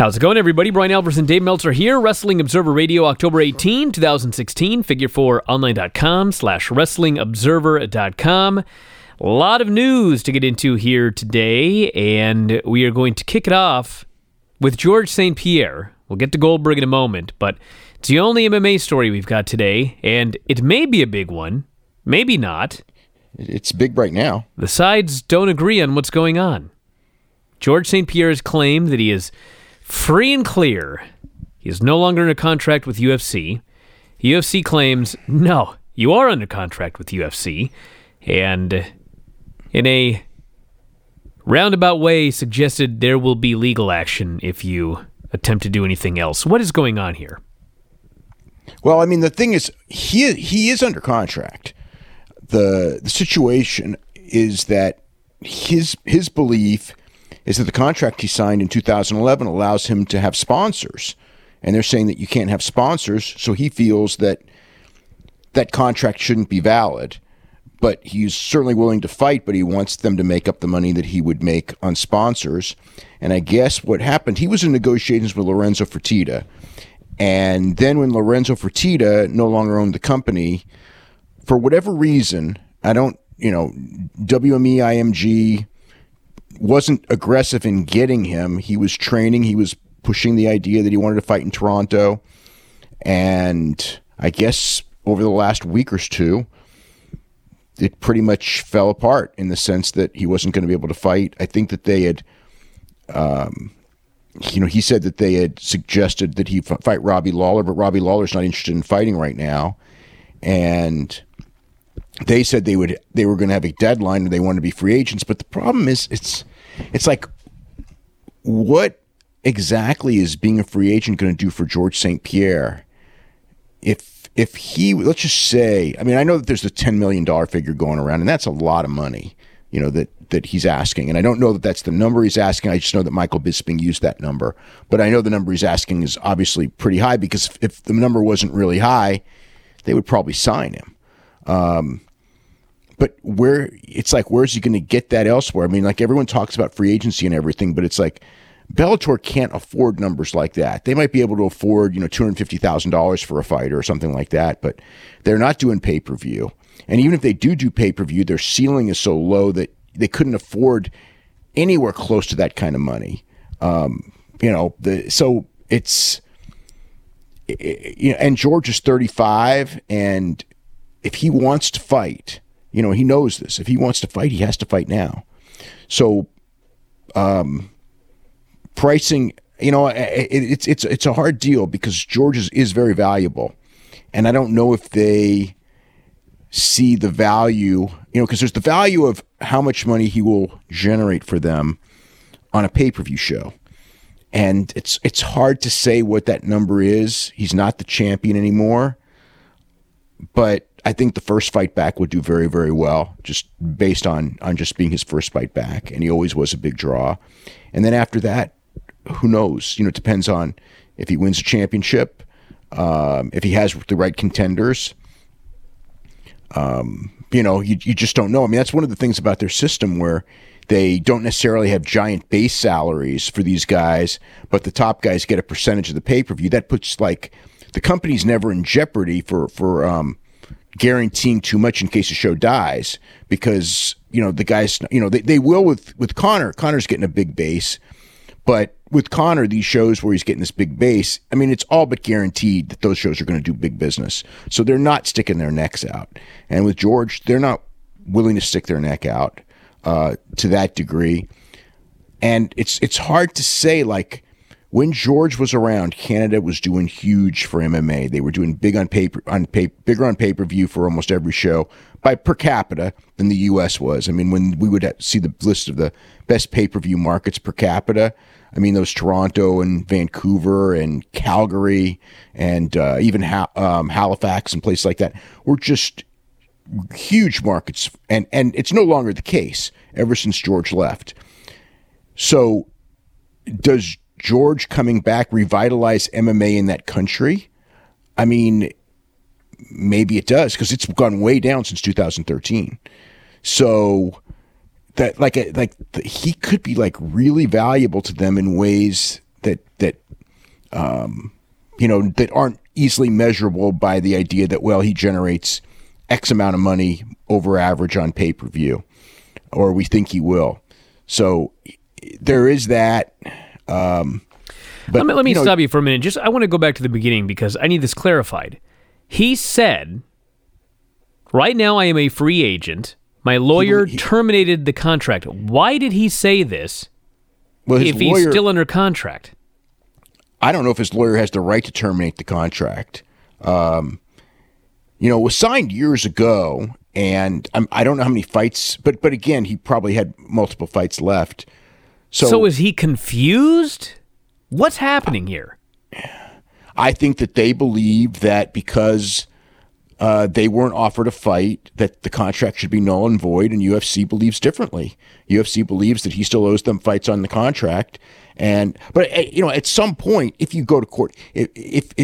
How's it going, everybody? Brian Alvarez and Dave Meltzer here. Wrestling Observer Radio, October 18, 2016. Figure4online.com/wrestlingobserver.com. A lot of news to get into here today, and we are going to kick it off with George St. Pierre. We'll get to Goldberg in a moment, but it's the only MMA story we've got today, and it may be a big one, maybe not. It's big right now. The sides don't agree on what's going on. George St. Pierre has claimed that he is free and clear. He is no longer under contract with UFC. UFC claims, no, you are under contract with UFC. And in a roundabout way suggested there will be legal action if you attempt to do anything else. What is going on here? Well, I mean, the thing is, he is under contract. The situation is that his belief is that the contract he signed in 2011 allows him to have sponsors. And they're saying that you can't have sponsors, so he feels that that contract shouldn't be valid. But he's certainly willing to fight, but he wants them to make up the money that he would make on sponsors. And I guess what happened, he was in negotiations with Lorenzo Fertitta. And then when Lorenzo Fertitta no longer owned the company, for whatever reason, WME, IMG wasn't aggressive in getting him. He was training. He was pushing the idea that he wanted to fight in Toronto. And I guess over the last week or two, it pretty much fell apart in the sense that he wasn't going to be able to fight. I think that they had, he said that they had suggested that he fight Robbie Lawler, but Robbie Lawler's not interested in fighting right now. And they said they were going to have a deadline and they wanted to be free agents. But the problem is, it's like, what exactly is being a free agent going to do for George St. Pierre? If he, let's just say, I mean, I know that there's the $10 million figure going around, and that's a lot of money, that he's asking. And I don't know that that's the number he's asking. I just know that Michael Bisping used that number. But I know the number he's asking is obviously pretty high, because if the number wasn't really high, they would probably sign him. But where's he going to get that elsewhere? I mean, like, everyone talks about free agency and everything, but it's like Bellator can't afford numbers like that. They might be able to afford, $250,000 for a fighter or something like that, but they're not doing pay-per-view. And even if they do pay-per-view, their ceiling is so low that they couldn't afford anywhere close to that kind of money. So it's, and George is 35, and if he wants to fight, he knows this. If he wants to fight, he has to fight now. So, pricing, it's a hard deal because George is very valuable, and I don't know if they see the value, because there's the value of how much money he will generate for them on a pay-per-view show, and it's hard to say what that number is. He's not the champion anymore, but I think the first fight back would do very, very well, just based on just being his first fight back, and he always was a big draw. And then after that, who knows? It depends on if he wins a championship, if he has the right contenders. You just don't know. I mean, that's one of the things about their system, where they don't necessarily have giant base salaries for these guys, but the top guys get a percentage of the pay-per-view. That puts, like, the company's never in jeopardy for guaranteeing too much in case the show dies, because the guys, they will with Conor. Conor's getting a big base, but with Conor, these shows where he's getting this big base, I mean, it's all but guaranteed that those shows are going to do big business. So they're not sticking their necks out. And with George, they're not willing to stick their neck out to that degree. And it's hard to say, like, when George was around, Canada was doing huge for MMA. They were doing bigger on pay-per-view for almost every show by per capita than the U.S. was. I mean, when we would see the list of the best pay-per-view markets per capita, I mean, those Toronto and Vancouver and Calgary and even Halifax and places like that were just huge markets. And it's no longer the case ever since George left. So does George coming back revitalize MMA in that country? I mean, maybe it does, because it's gone way down since 2013. So that he could be like really valuable to them in ways that aren't easily measurable by the idea that, well, he generates X amount of money over average on pay-per-view, or we think he will. So there is that. But let me stop you for a minute. I want to go back to the beginning because I need this clarified. He said, right now I am a free agent. My lawyer terminated the contract. Why did he say this if he's still under contract? I don't know if his lawyer has the right to terminate the contract. It was signed years ago, and I don't know how many fights, but again, he probably had multiple fights left. So is he confused? What's happening here? I think that they believe that because they weren't offered a fight, that the contract should be null and void, and UFC believes differently. UFC believes that he still owes them fights on the contract. But at some point, if you go to court, if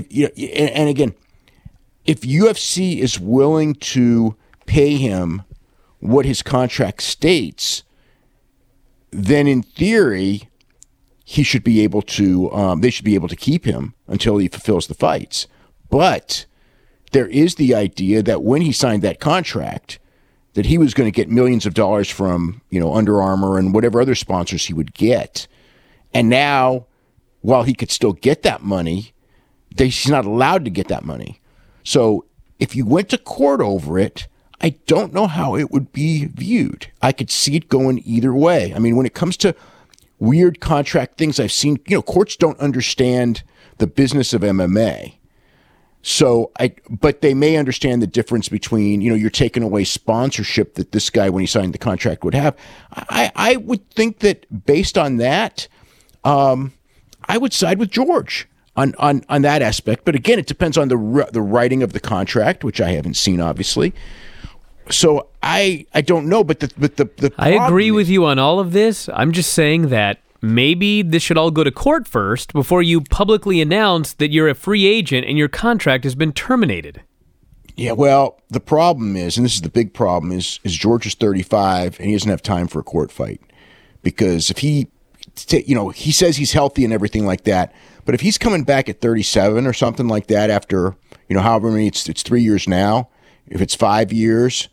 UFC is willing to pay him what his contract states, then in theory, he should be able to. They should be able to keep him until he fulfills the fights. But there is the idea that when he signed that contract, that he was going to get millions of dollars from Under Armour and whatever other sponsors he would get. And now, while he could still get that money, he's not allowed to get that money. So if you went to court over it, I don't know how it would be viewed. I could see it going either way. I mean, when it comes to weird contract things I've seen, courts don't understand the business of MMA. But they may understand the difference between, you're taking away sponsorship that this guy, when he signed the contract, would have. I would think that based on that, I would side with George on that aspect. But again, it depends on the writing of the contract, which I haven't seen, obviously. So I don't know, but the I agree with you on all of this. I'm just saying that maybe this should all go to court first before you publicly announce that you're a free agent and your contract has been terminated. Yeah, well, the problem is, and this is the big problem, is George is 35 and he doesn't have time for a court fight. Because if he says he's healthy and everything like that, but if he's coming back at 37 or something like that after, however many, it's 3 years now, if it's 5 years,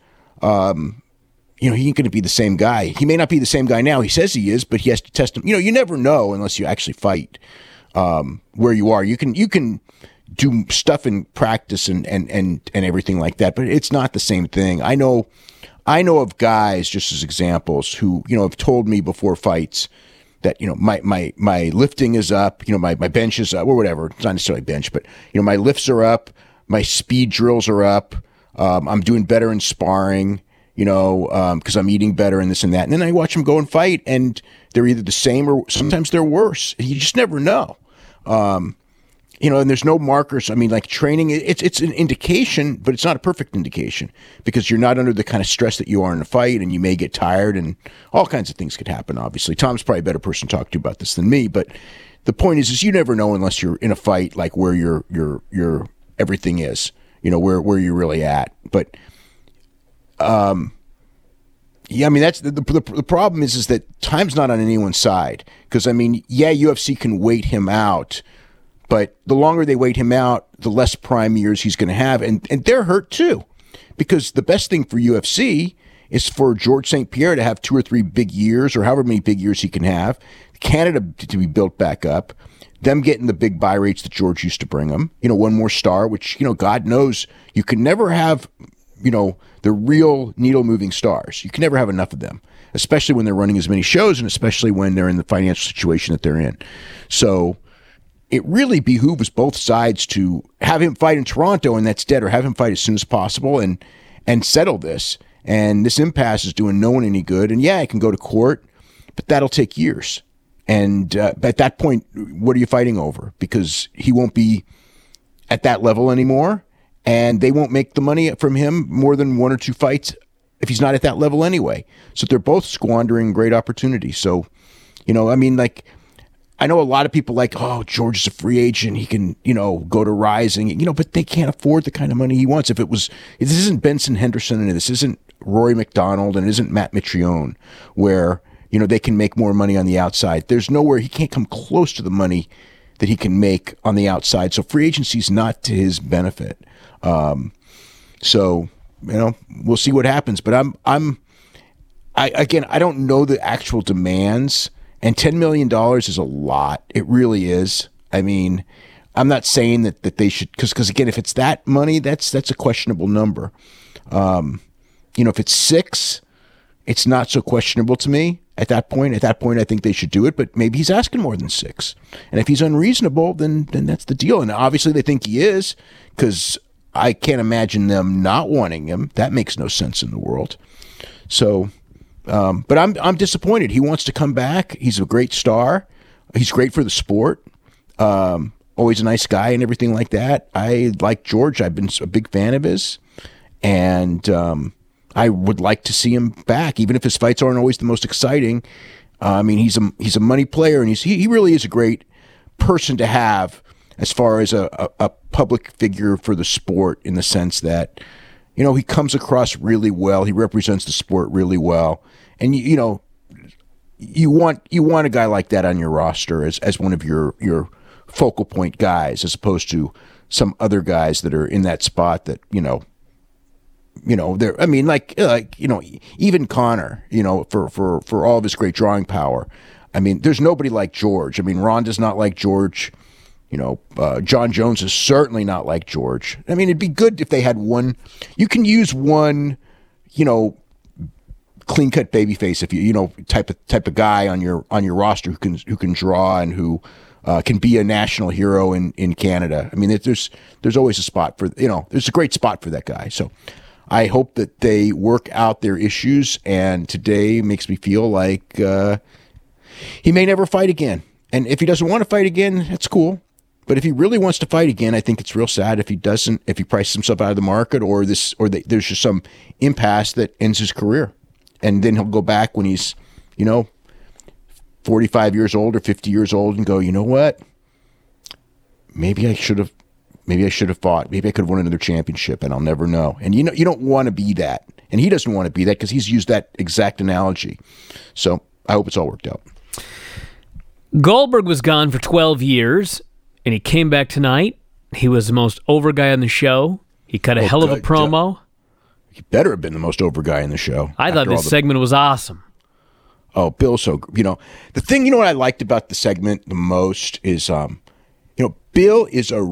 he ain't going to be the same guy. He may not be the same guy now. He says he is, but he has to test him. You never know unless you actually fight where you are. You can do stuff in practice and everything like that, but it's not the same thing. I know of guys, just as examples, who have told me before fights that my lifting is up, my bench is up, or whatever. It's not necessarily bench, but my lifts are up, my speed drills are up. I'm doing better in sparring, because I'm eating better and this and that. And then I watch them go and fight, and they're either the same or sometimes they're worse. You just never know. And there's no markers. I mean, like training, it's an indication, but it's not a perfect indication because you're not under the kind of stress that you are in a fight, and you may get tired, and all kinds of things could happen, obviously. Tom's probably a better person to talk to about this than me, but the point is you never know unless you're in a fight, like where your everything is. Where you're really at. But, yeah, I mean, that's the problem is that time's not on anyone's side. Because, I mean, yeah, UFC can wait him out, but the longer they wait him out, the less prime years he's going to have. And they're hurt too. Because the best thing for UFC is for George St. Pierre to have 2 or 3 big years, or however many big years he can have, Canada to be built back up, them getting the big buy rates that George used to bring them, one more star, which, God knows you can never have, the real needle moving stars. You can never have enough of them, especially when they're running as many shows and especially when they're in the financial situation that they're in. So it really behooves both sides to have him fight in Toronto, and that's dead, or have him fight as soon as possible and settle this. And this impasse is doing no one any good. And yeah, it can go to court, but that'll take years. And at that point, what are you fighting over? Because he won't be at that level anymore, and they won't make the money from him more than 1 or 2 fights if he's not at that level anyway. So they're both squandering great opportunity. So, I mean, like, I know a lot of people like, oh, George is a free agent. He can, go to Rising, but they can't afford the kind of money he wants. This isn't Benson Henderson, and this isn't Rory McDonald, and it isn't Matt Mitrione, where they can make more money on the outside. There's nowhere he can't come close to the money that he can make on the outside. So free agency is not to his benefit. So we'll see what happens. But I don't know the actual demands, and $10 million is a lot. It really is. I mean, I'm not saying that they should, because again, if it's that money, that's a questionable number. If it's 6, it's not so questionable to me at that point. At that point, I think they should do it, but maybe he's asking more than 6. And if he's unreasonable, then that's the deal. And obviously they think he is, because I can't imagine them not wanting him. That makes no sense in the world. So, but I'm disappointed. He wants to come back. He's a great star. He's great for the sport. Always a nice guy and everything like that. I like George. I've been a big fan of his. And I would like to see him back, even if his fights aren't always the most exciting. I mean, he's a money player, and he really is a great person to have as far as a public figure for the sport, in the sense that, he comes across really well. He represents the sport really well. And, you want a guy like that on your roster as one of your focal point guys, as opposed to some other guys that are in that spot that, they're, I mean, even Connor, for all of his great drawing power. I mean, there's nobody like George. I mean, Ronda's not like George. John Jones is certainly not like George. I mean, it'd be good if they had one. You can use one, clean cut babyface, if you type of guy on your roster who can draw and who can be a national hero in Canada. I mean, there's always a spot for, there's a great spot for that guy. So I hope that they work out their issues, and today makes me feel like he may never fight again. And if he doesn't want to fight again, that's cool. But if he really wants to fight again, I think it's real sad if he doesn't, if he prices himself out of the market, or there's just some impasse that ends his career. And then he'll go back when he's, 45 years old or 50 years old and go, you know what? Maybe I should have fought. Maybe I could have won another championship, and I'll never know. And you don't want to be that. And he doesn't want to be that, because he's used that exact analogy. So I hope it's all worked out. Goldberg was gone for 12 years, and he came back tonight. He was the most over guy on the show. He cut a hell of a promo. He better have been the most over guy in the show. I thought this segment was awesome. Oh, Bill, so, the thing, what I liked about the segment the most is, Bill is a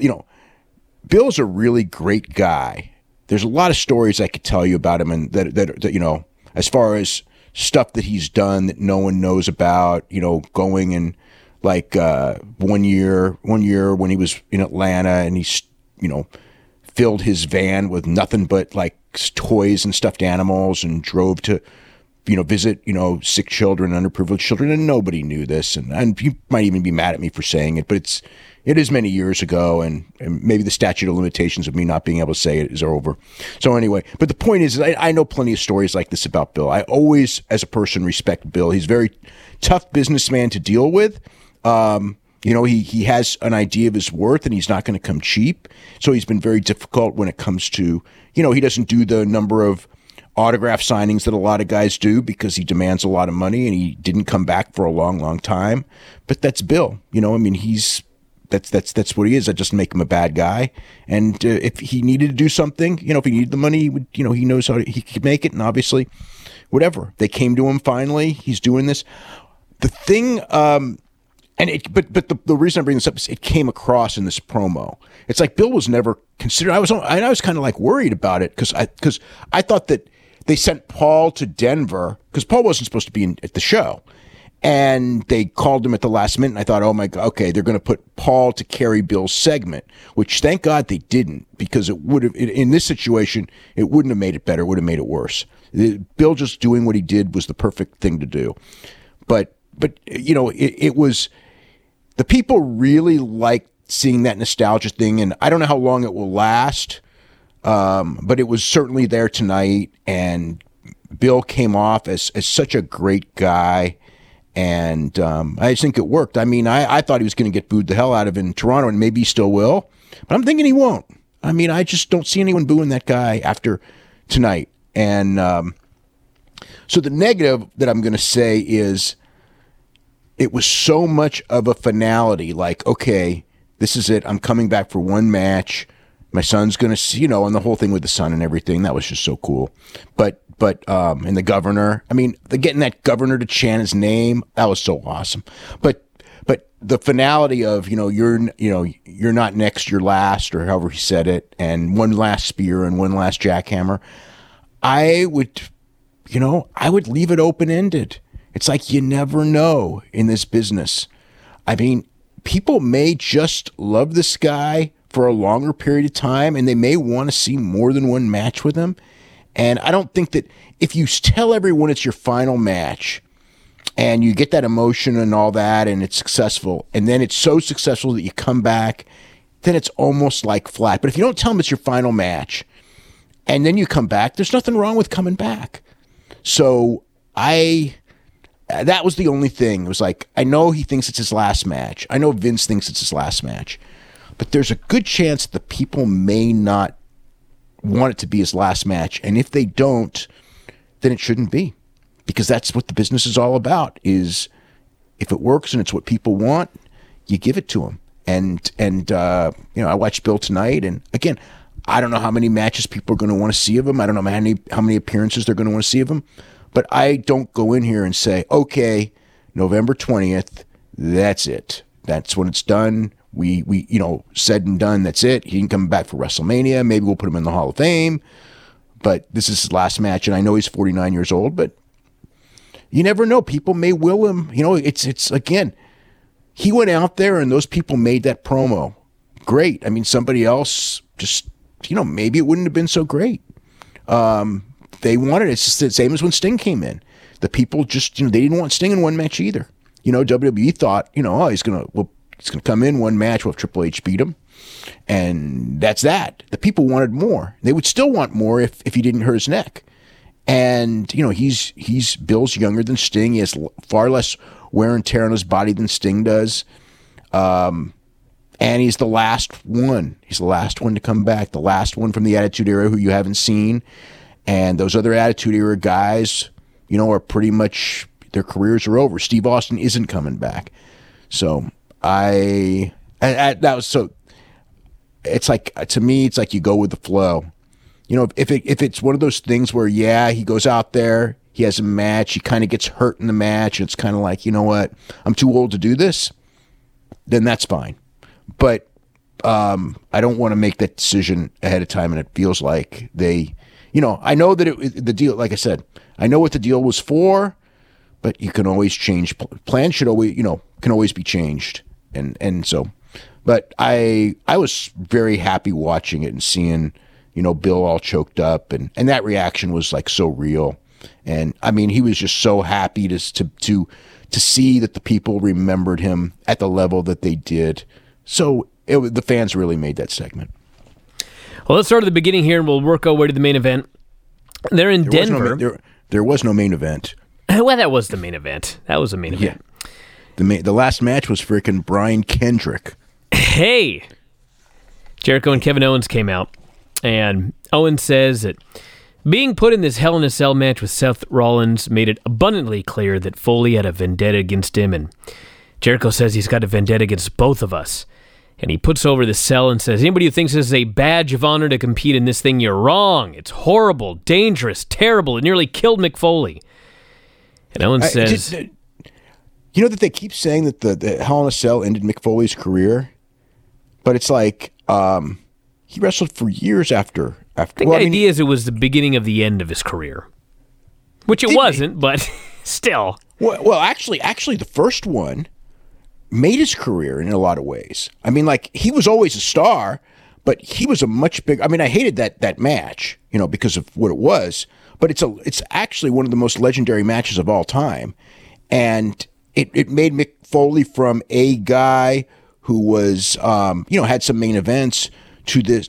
really great guy. There's a lot of stories I could tell you about him, and that as far as stuff that he's done that no one knows about, going and like one year when he was in Atlanta, and he filled his van with nothing but like toys and stuffed animals, and drove to visit, sick children, underprivileged children, and nobody knew this. And you might even be mad at me for saying it, but it is many years ago, and maybe the statute of limitations of me not being able to say it is over. So anyway, but the point is I know plenty of stories like this about Bill. I always, as a person, respect Bill. He's a very tough businessman to deal with. He has an idea of his worth, and he's not going to come cheap. So he's been very difficult when it comes to, he doesn't do the number of autograph signings that a lot of guys do, because he demands a lot of money, and he didn't come back for a long, long time. But that's Bill. That's what he is. That doesn't make him a bad guy. And if he needed to do something, if he needed the money, he knows he could make it. And obviously, whatever, they came to him finally. He's doing this. The thing, but the reason I bring this up is it came across in this promo. It's like Bill was never considered. I was kind of like worried about it, because I thought that they sent Paul to Denver, because Paul wasn't supposed to be at the show. And they called him at the last minute, and I thought, oh my God, okay, they're going to put Paul to carry Bill's segment, which thank God they didn't, because it would have, in this situation, it wouldn't have made it better. It would have made it worse. Bill just doing what he did was the perfect thing to do. But it was, the people really liked seeing that nostalgia thing, and I don't know how long it will last, but it was certainly there tonight, and Bill came off as such a great guy. And I just think it worked. I mean, I thought he was going to get booed the hell out of in Toronto, and maybe he still will. But I'm thinking he won't. I mean, I just don't see anyone booing that guy after tonight. And So the negative that I'm going to say is it was so much of a finality. Like, okay, this is it. I'm coming back for one match. My son's going to see, you know, and the whole thing with the son and everything. That was just so cool. But and the governor, I mean, getting that governor to chant his name, that was so awesome. But the finality of, you're not next, you're last, or however he said it, and one last spear and one last jackhammer, I would leave it open-ended. It's like you never know in this business. I mean, people may just love this guy for a longer period of time, and they may want to see more than one match with him. And I don't think that if you tell everyone it's your final match and you get that emotion and all that and it's successful, and then it's so successful that you come back, then it's almost like flat. But if you don't tell them it's your final match and then you come back, there's nothing wrong with coming back. So that was the only thing. It was like, I know he thinks it's his last match. I know Vince thinks it's his last match. But there's a good chance that the people may not want it to be his last match. And if they don't, then it shouldn't be. Because that's what the business is all about, is if it works and it's what people want, you give it to them. And I watched Bill tonight, and again, I don't know how many matches people are going to want to see of him. I don't know how many appearances they're going to want to see of him. But I don't go in here and say, okay, November 20th, that's it. That's when it's done. We said and done, that's it. He can come back for WrestleMania. Maybe we'll put him in the Hall of Fame. But this is his last match, and I know he's 49 years old, but you never know. People may will him. It's again, he went out there and those people made that promo. Great. I mean, somebody else just, maybe it wouldn't have been so great. They wanted it. It's just the same as when Sting came in. The people just, they didn't want Sting in one match either. WWE thought, he's going to come in one match. We'll have Triple H beat him. And that's that. The people wanted more. They would still want more if he didn't hurt his neck. And, he's Bill's younger than Sting. He has far less wear and tear on his body than Sting does. And he's the last one. He's the last one to come back. The last one from the Attitude Era who you haven't seen. And those other Attitude Era guys, are pretty much, their careers are over. Steve Austin isn't coming back. So that was so, it's like, to me, it's like you go with the flow. If it's one of those things where, he goes out there, he has a match, he kind of gets hurt in the match, and it's kind of like, you know what, I'm too old to do this, then that's fine. But I don't want to make that decision ahead of time, and it feels like they, I know that the deal, like I said, I know what the deal was for, but you can always change. Plans should always, can always be changed. And so, but I was very happy watching it and seeing, Bill all choked up, and that reaction was like so real. And I mean, he was just so happy to see that the people remembered him at the level that they did. So the fans really made that segment. Well, let's start at the beginning here, and we'll work our way to the main event. They're in Denver. There was no main event. Well, that was the main event. That was the main event. The last match was freaking Brian Kendrick. Hey! Jericho and Kevin Owens came out, and Owens says that being put in this Hell in a Cell match with Seth Rollins made it abundantly clear that Foley had a vendetta against him, and Jericho says he's got a vendetta against both of us. And he puts over the cell and says, anybody who thinks this is a badge of honor to compete in this thing, you're wrong. It's horrible, dangerous, terrible. It nearly killed Mick Foley. And Owens says... that they keep saying that the Hell in a Cell ended Mick Foley's career? But it's like, he wrestled for years after. I think the idea is it was the beginning of the end of his career. Which it wasn't, but still. Well, actually, the first one made his career in a lot of ways. I mean, like, he was always a star, but he was a much bigger... I mean, I hated that match, because of what it was, but it's actually one of the most legendary matches of all time. And it made Mick Foley from a guy who was, had some main events to this,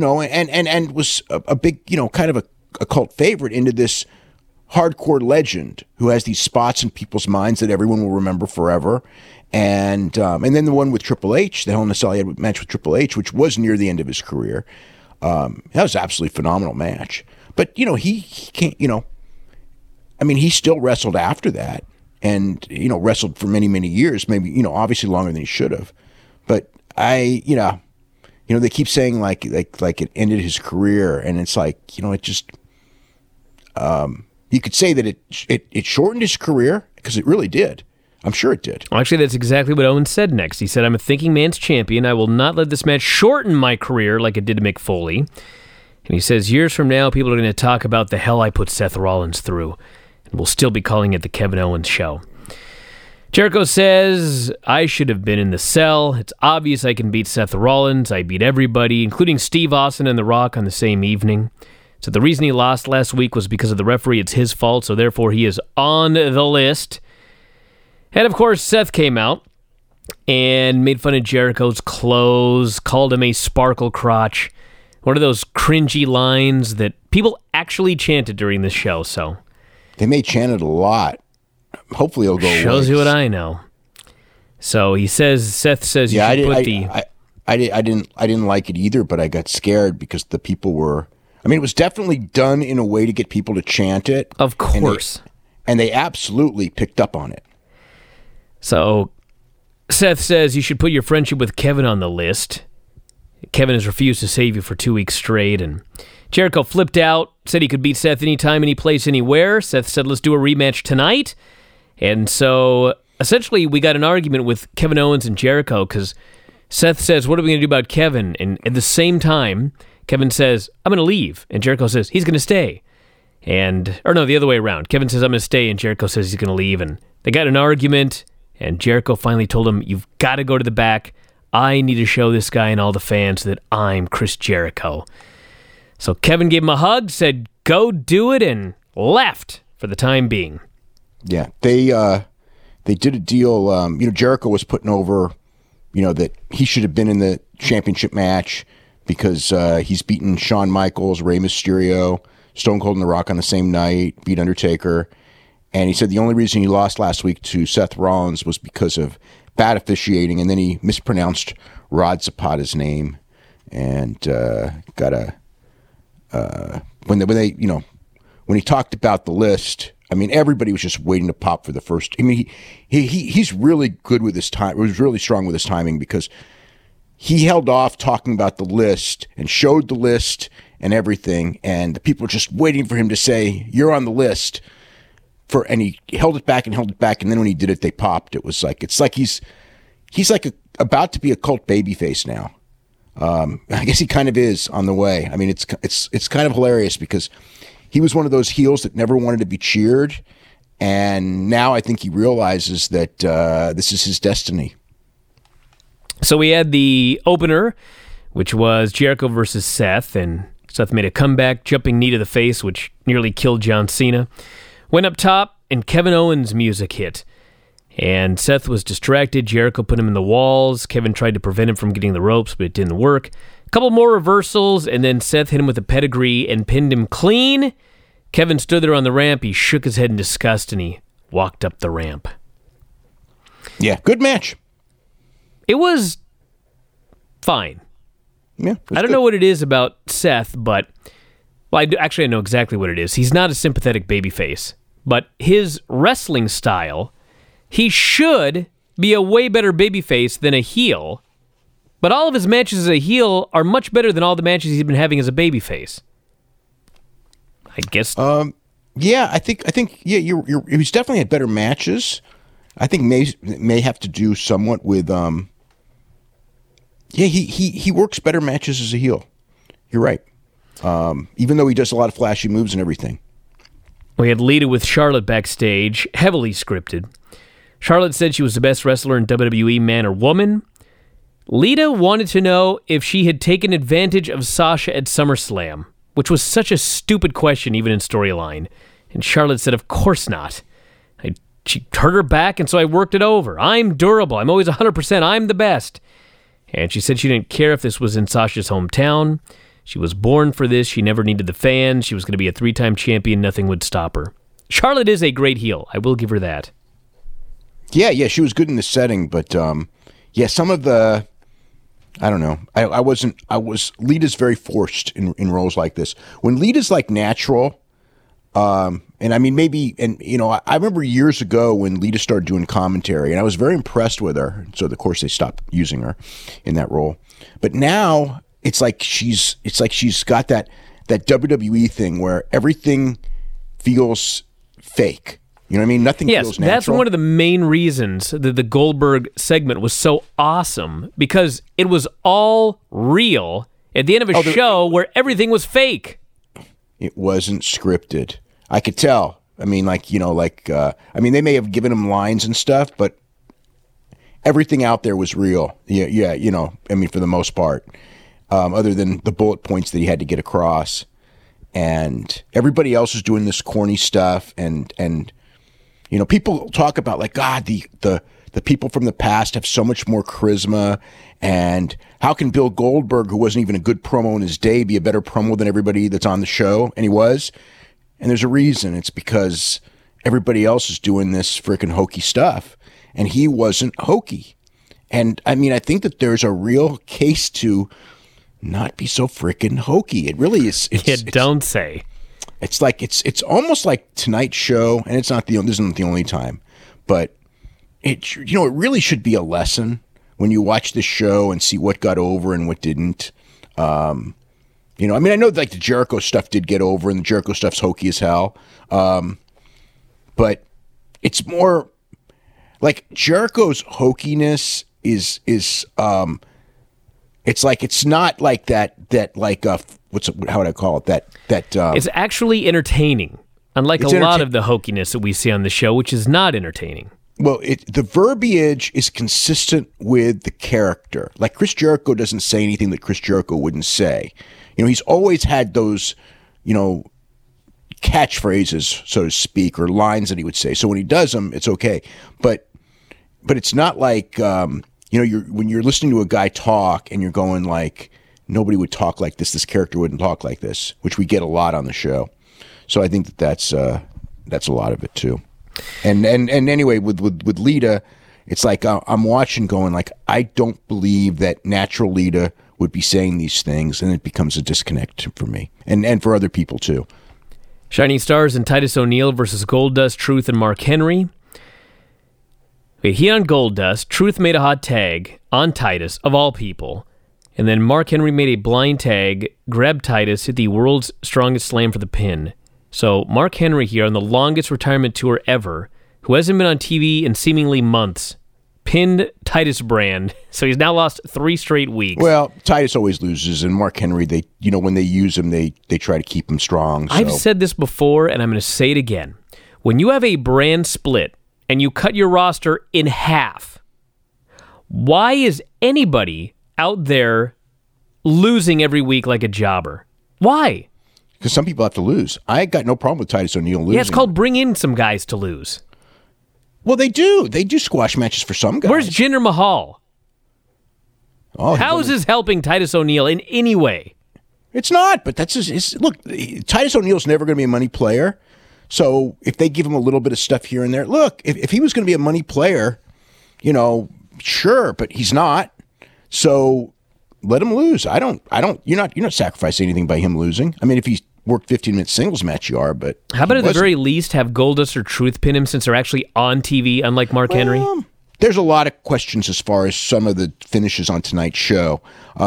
and was a big, kind of a cult favorite into this hardcore legend who has these spots in people's minds that everyone will remember forever. And then the one with Triple H, the Hell in a Cell match with Triple H, which was near the end of his career. That was an absolutely phenomenal match. But, he can't, I mean, he still wrestled after that, and wrestled for many, many years. Maybe obviously longer than he should have. But they keep saying like it ended his career, and it's like it just. You could say that it shortened his career because it really did. I'm sure it did. Well, actually, that's exactly what Owens said next. He said, "I'm a thinking man's champion. I will not let this match shorten my career like it did to Mick Foley." And he says, years from now, people are going to talk about the hell I put Seth Rollins through, and we'll still be calling it the Kevin Owens Show. Jericho says, "I should have been in the cell. It's obvious I can beat Seth Rollins. I beat everybody, including Steve Austin and The Rock on the same evening. So the reason he lost last week was because of the referee. It's his fault, so therefore he is on the list." And of course, Seth came out and made fun of Jericho's clothes, called him a sparkle crotch. One of those cringy lines that people actually chanted during this show. So they may chant it a lot. Hopefully it'll go away. Shows you what I know. So he says, Seth says, you should put the... I didn't like it either, but I got scared because the people were... I mean, it was definitely done in a way to get people to chant it. Of course. And they absolutely picked up on it. So Seth says you should put your friendship with Kevin on the list. Kevin has refused to save you for 2 weeks straight, and Jericho flipped out, said he could beat Seth anytime, any place, anywhere. Seth said, let's do a rematch tonight. And so essentially we got an argument with Kevin Owens and Jericho because Seth says, what are we going to do about Kevin? And at the same time, Kevin says, I'm going to leave. And Jericho says, he's going to stay. The other way around. Kevin says, I'm going to stay, and Jericho says he's going to leave. And they got an argument, and Jericho finally told him, you've got to go to the back. I need to show this guy and all the fans that I'm Chris Jericho. So Kevin gave him a hug, said, go do it, and left for the time being. Yeah, they did a deal. Jericho was putting over, that he should have been in the championship match because he's beaten Shawn Michaels, Rey Mysterio, Stone Cold and The Rock on the same night, beat Undertaker. And he said the only reason he lost last week to Seth Rollins was because of bad officiating, and then he mispronounced Rod Zapata's name and got a when he talked about the list. I mean, everybody was just waiting to pop for the first. I mean, he's really good with his time. He was really strong with his timing because he held off talking about the list and showed the list and everything, and the people were just waiting for him to say, "You're on the list." And he held it back, and then when he did it, they popped. It's like he's like about to be a cult babyface now. I guess he kind of is on the way. I mean, it's kind of hilarious because he was one of those heels that never wanted to be cheered, and now I think he realizes that this is his destiny. So we had the opener, which was Jericho versus Seth, and Seth made a comeback, jumping knee to the face, which nearly killed John Cena. Went up top, and Kevin Owens' music hit. And Seth was distracted. Jericho put him in the walls. Kevin tried to prevent him from getting the ropes, but it didn't work. A couple more reversals, and then Seth hit him with a pedigree and pinned him clean. Kevin stood there on the ramp. He shook his head in disgust, and he walked up the ramp. Yeah, good match. It was fine. Yeah, I don't know what it is about Seth, but... Well, I know exactly what it is. He's not a sympathetic babyface, but his wrestling style, he should be a way better babyface than a heel, but all of his matches as a heel are much better than all the matches he's been having as a babyface. I guess. Yeah, I think. Yeah, he's definitely had better matches. I think may have to do somewhat with. Yeah, he works better matches as a heel. You're right. Even though he does a lot of flashy moves and everything. We had Lita with Charlotte backstage, heavily scripted. Charlotte said she was the best wrestler in WWE, man or woman. Lita wanted to know if she had taken advantage of Sasha at SummerSlam, which was such a stupid question even in storyline. And Charlotte said, of course not. She hurt her back, and so I worked it over. I'm durable. I'm always 100%. I'm the best. And she said she didn't care if this was in Sasha's hometown. She was born for this. She never needed the fans. She was going to be a 3-time champion. Nothing would stop her. Charlotte is a great heel. I will give her that. Yeah, she was good in the setting, but some of the, I don't know. Lita's very forced in roles like this. When Lita's like natural, and And I mean, maybe, and I remember years ago when Lita started doing commentary, and I was very impressed with her. So of course they stopped using her in that role. But now it's like she's got that WWE thing where everything feels fake. You know what I mean? Nothing feels natural. That's one of the main reasons that the Goldberg segment was so awesome, because it was all real at the end of a show where everything was fake. It wasn't scripted. I could tell. I mean, they may have given him lines and stuff, but everything out there was real. Yeah, I mean, for the most part, other than the bullet points that he had to get across. And everybody else was doing this corny stuff, and people talk about like, God, the people from the past have so much more charisma, and how can Bill Goldberg, who wasn't even a good promo in his day, be a better promo than everybody that's on the show? And he was. And there's a reason. It's because everybody else is doing this freaking hokey stuff, and he wasn't hokey. And I mean, I think that there's a real case to not be so freaking hokey. It really is. Don't say. It's like it's almost like Tonight Show, and this isn't the only time, but it really should be a lesson when you watch this show and see what got over and what didn't. I mean, I know like the Jericho stuff did get over, and the Jericho stuff's hokey as hell, but it's more like Jericho's hokiness is it's like, it's not like that like how would I call it, that it's actually entertaining, unlike a lot of the hokiness that we see on the show, which is not entertaining. Well, the verbiage is consistent with the character. Like Chris Jericho doesn't say anything that Chris Jericho wouldn't say. He's always had those, catchphrases, so to speak, or lines that he would say. So when he does them, it's okay. But it's not like, when you're listening to a guy talk and you're going like, nobody would talk like this. This character wouldn't talk like this, which we get a lot on the show. So I think that's a lot of it too. And anyway, with Lita, it's like I'm watching going like, I don't believe that natural Lita would be saying these things, and it becomes a disconnect for me and for other people too. Shining Stars and Titus O'Neil versus Goldust, Truth, and Mark Henry. He on Goldust, Truth made a hot tag on Titus, of all people, and then Mark Henry made a blind tag, grabbed Titus, hit the world's strongest slam for the pin. So Mark Henry here on the longest retirement tour ever, who hasn't been on TV in seemingly months, pinned Titus Brand, so he's now lost 3 straight weeks. Well, Titus always loses, and Mark Henry, they when they use him, they try to keep him strong. So. I've said this before, and I'm going to say it again. When you have a brand split and you cut your roster in half, why is anybody out there losing every week like a jobber? Why? Because some people have to lose. I got no problem with Titus O'Neil losing. Yeah, it's called bring in some guys to lose. Well, they do. They do squash matches for some guys. Where's Jinder Mahal? How is this helping Titus O'Neil in any way? It's not, but that's look, Titus O'Neil's never going to be a money player. So if they give him a little bit of stuff here and there, look, if he was going to be a money player, sure, but he's not. So let him lose. You're not sacrificing anything by him losing. I mean, if he's worked 15-minute singles match, you are, but how about at the very least have Goldust or Truth pin him since they're actually on TV, unlike Mark Henry? There's a lot of questions as far as some of the finishes on tonight's show.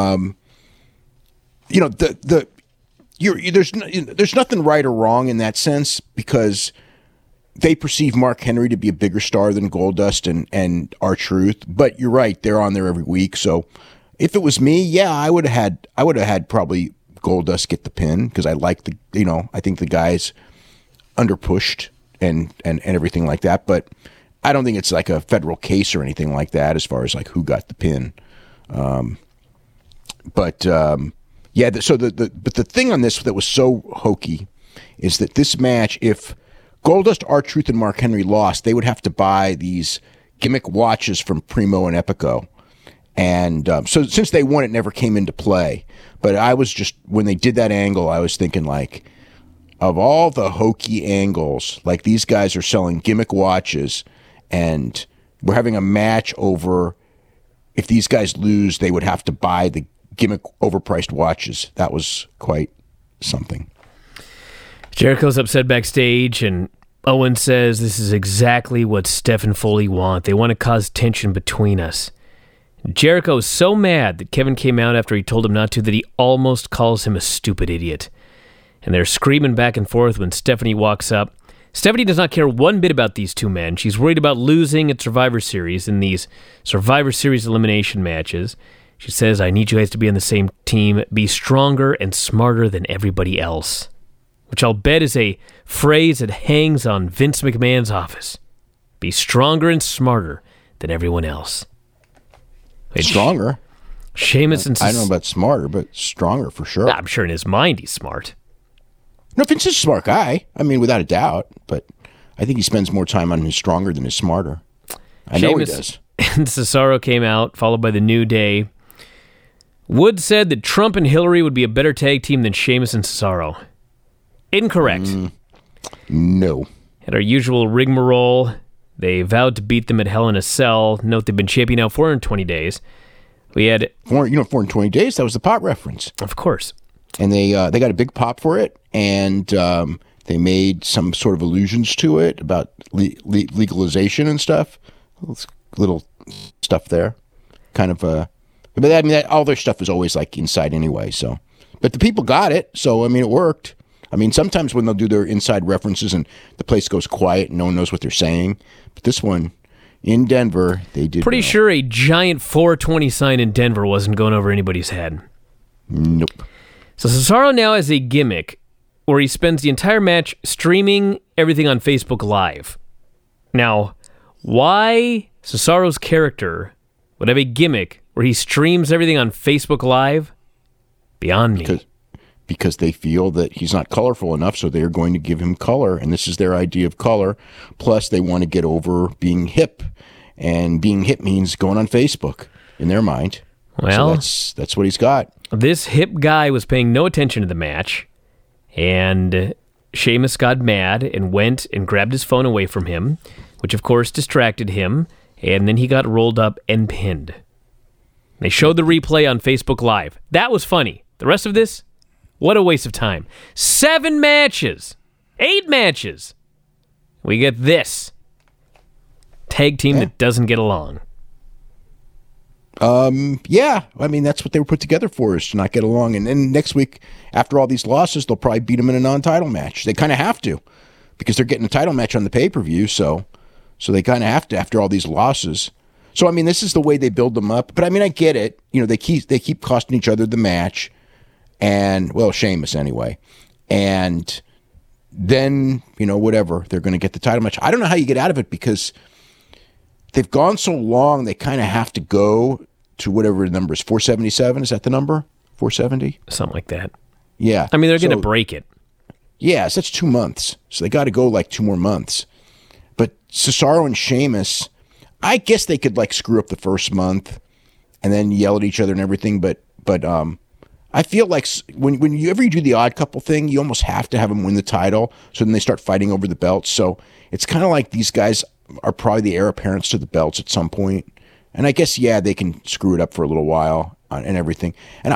There's nothing right or wrong in that sense, because they perceive Mark Henry to be a bigger star than Goldust and R-Truth. But you're right, they're on there every week. So if it was me, yeah, I would have had probably Goldust get the pin, because I like I think the guy's underpushed and everything like that. But I don't think it's like a federal case or anything like that as far as like who got the pin. But the thing on this that was so hokey is that this match, if Goldust, R-Truth, and Mark Henry lost, they would have to buy these gimmick watches from Primo and Epico. And so since they won, it never came into play. But I was just, when they did that angle, I was thinking like, of all the hokey angles, like these guys are selling gimmick watches and we're having a match over, if these guys lose, they would have to buy the gimmick overpriced watches. That was quite something. Jericho's upset backstage, and Owen says this is exactly what Steph and Foley want. They want to cause tension between us. Jericho is so mad that Kevin came out after he told him not to that he almost calls him a stupid idiot. And they're screaming back and forth when Stephanie walks up. Stephanie does not care one bit about these two men. She's worried about losing at Survivor Series in these Survivor Series elimination matches. She says, I need you guys to be on the same team. Be stronger and smarter than everybody else. Which I'll bet is a phrase that hangs on Vince McMahon's office. Be stronger and smarter than everyone else. Stronger? Sheamus and I don't know about smarter, but stronger for sure. I'm sure in his mind he's smart. No, Vince is a smart guy. I mean, without a doubt. But I think he spends more time on his stronger than his smarter. I know he does. And Cesaro came out, followed by the New Day. Wood said that Trump and Hillary would be a better tag team than Sheamus and Cesaro. Incorrect. No. At our usual rigmarole, they vowed to beat them at Hell in a Cell. Note they've been champion now 420 days. We had 420 days. That was the pot reference, of course. And they got a big pop for it, and they made some sort of allusions to it about legalization and stuff. Little stuff there, kind of. But I mean, all their stuff is always like inside anyway. So, but the people got it, so I mean, it worked. I mean, sometimes when they'll do their inside references and the place goes quiet and no one knows what they're saying, but this one in Denver, they did. Pretty sure a giant 420 sign in Denver wasn't going over anybody's head. Nope. So Cesaro now has a gimmick where he spends the entire match streaming everything on Facebook Live. Now, why Cesaro's character would have a gimmick where he streams everything on Facebook Live? Beyond me. Because they feel that he's not colorful enough, so they're going to give him color, and this is their idea of color. Plus, they want to get over being hip, and being hip means going on Facebook in their mind. Well, so that's what he's got. This hip guy was paying no attention to the match, and Sheamus got mad and went and grabbed his phone away from him, which of course distracted him, and then he got rolled up and pinned. They showed the replay on Facebook Live. That was funny. The rest of this? What a waste of time. 7 matches. 8 matches. We get this. Tag team that doesn't get along. Yeah. I mean, that's what they were put together for, is to not get along. And then next week, after all these losses, they'll probably beat them in a non-title match. They kind of have to, because they're getting a title match on the pay-per-view, so they kind of have to after all these losses. So, I mean, this is the way they build them up. But, I mean, I get it. You know, they keep costing each other the match. And, well, Sheamus anyway. And then, you know, whatever, they're going to get the title match. I don't know how you get out of it, because they've gone so long, they kind of have to go to whatever the number is. 477, is that the number? 470? Something like that. Yeah. I mean, they're going to break it. Yes, that's 2 months. So they got to go like 2 more months. But Cesaro and Sheamus, I guess they could like screw up the first month and then yell at each other and everything. But I feel like when you ever do the odd couple thing, you almost have to have them win the title. So then they start fighting over the belts. So it's kind of like these guys are probably the heir apparents to the belts at some point. And I guess, yeah, they can screw it up for a little while and everything. And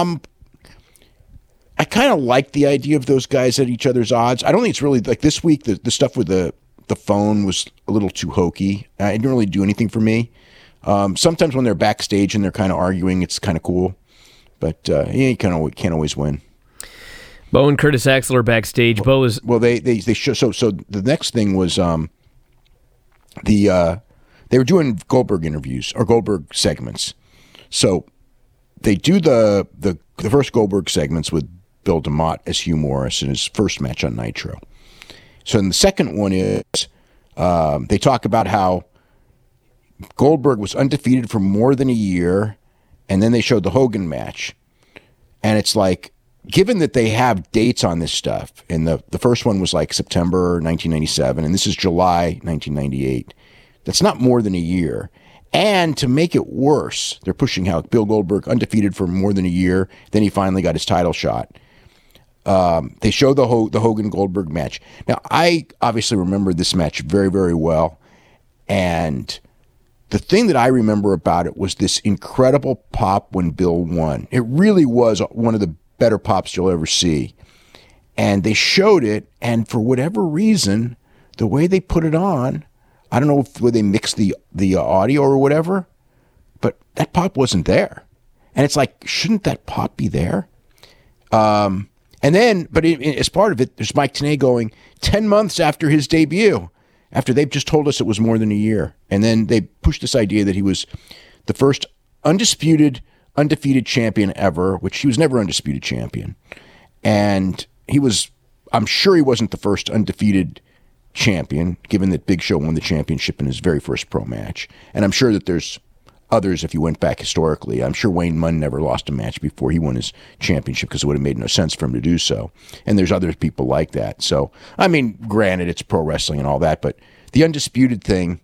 I kind of like the idea of those guys at each other's odds. I don't think it's really like this week. The stuff with the phone was a little too hokey. It didn't really do anything for me. Sometimes when they're backstage and they're kind of arguing, it's kind of cool. But you can't always win. Bo and Curtis Axel are backstage. Bo is they show, so the next thing was they were doing Goldberg interviews or Goldberg segments. So they do the first Goldberg segments with Bill DeMott as Hugh Morris in his first match on Nitro. So then the second one is they talk about how Goldberg was undefeated for more than a year. And then they showed the Hogan match. And it's like, given that they have dates on this stuff, and the first one was like September 1997, and this is July 1998, that's not more than a year. And to make it worse, they're pushing how Bill Goldberg undefeated for more than a year, then he finally got his title shot. They show the Hogan-Goldberg match. Now, I obviously remember this match very, very well. And the thing that I remember about it was this incredible pop when Bill won. It really was one of the better pops you'll ever see. and they showed it, and for whatever reason, the way they put it on, I don't know if where they mixed the audio or whatever, but that pop wasn't there. And it's like, shouldn't that pop be there? And then, but as part of it, there's Mike Tenay going 10 months after his debut, after they've just told us it was more than a year. And then they pushed this idea that he was the first undefeated champion ever, which he was never undisputed champion. And I'm sure he wasn't the first undefeated champion, given that Big Show won the championship in his very first pro match. And I'm sure that there's others, if you went back historically. I'm sure Wayne Munn never lost a match before he won his championship because it would have made no sense for him to do so. And there's other people like that. So, I mean, granted, it's pro wrestling and all that, but the undisputed thing,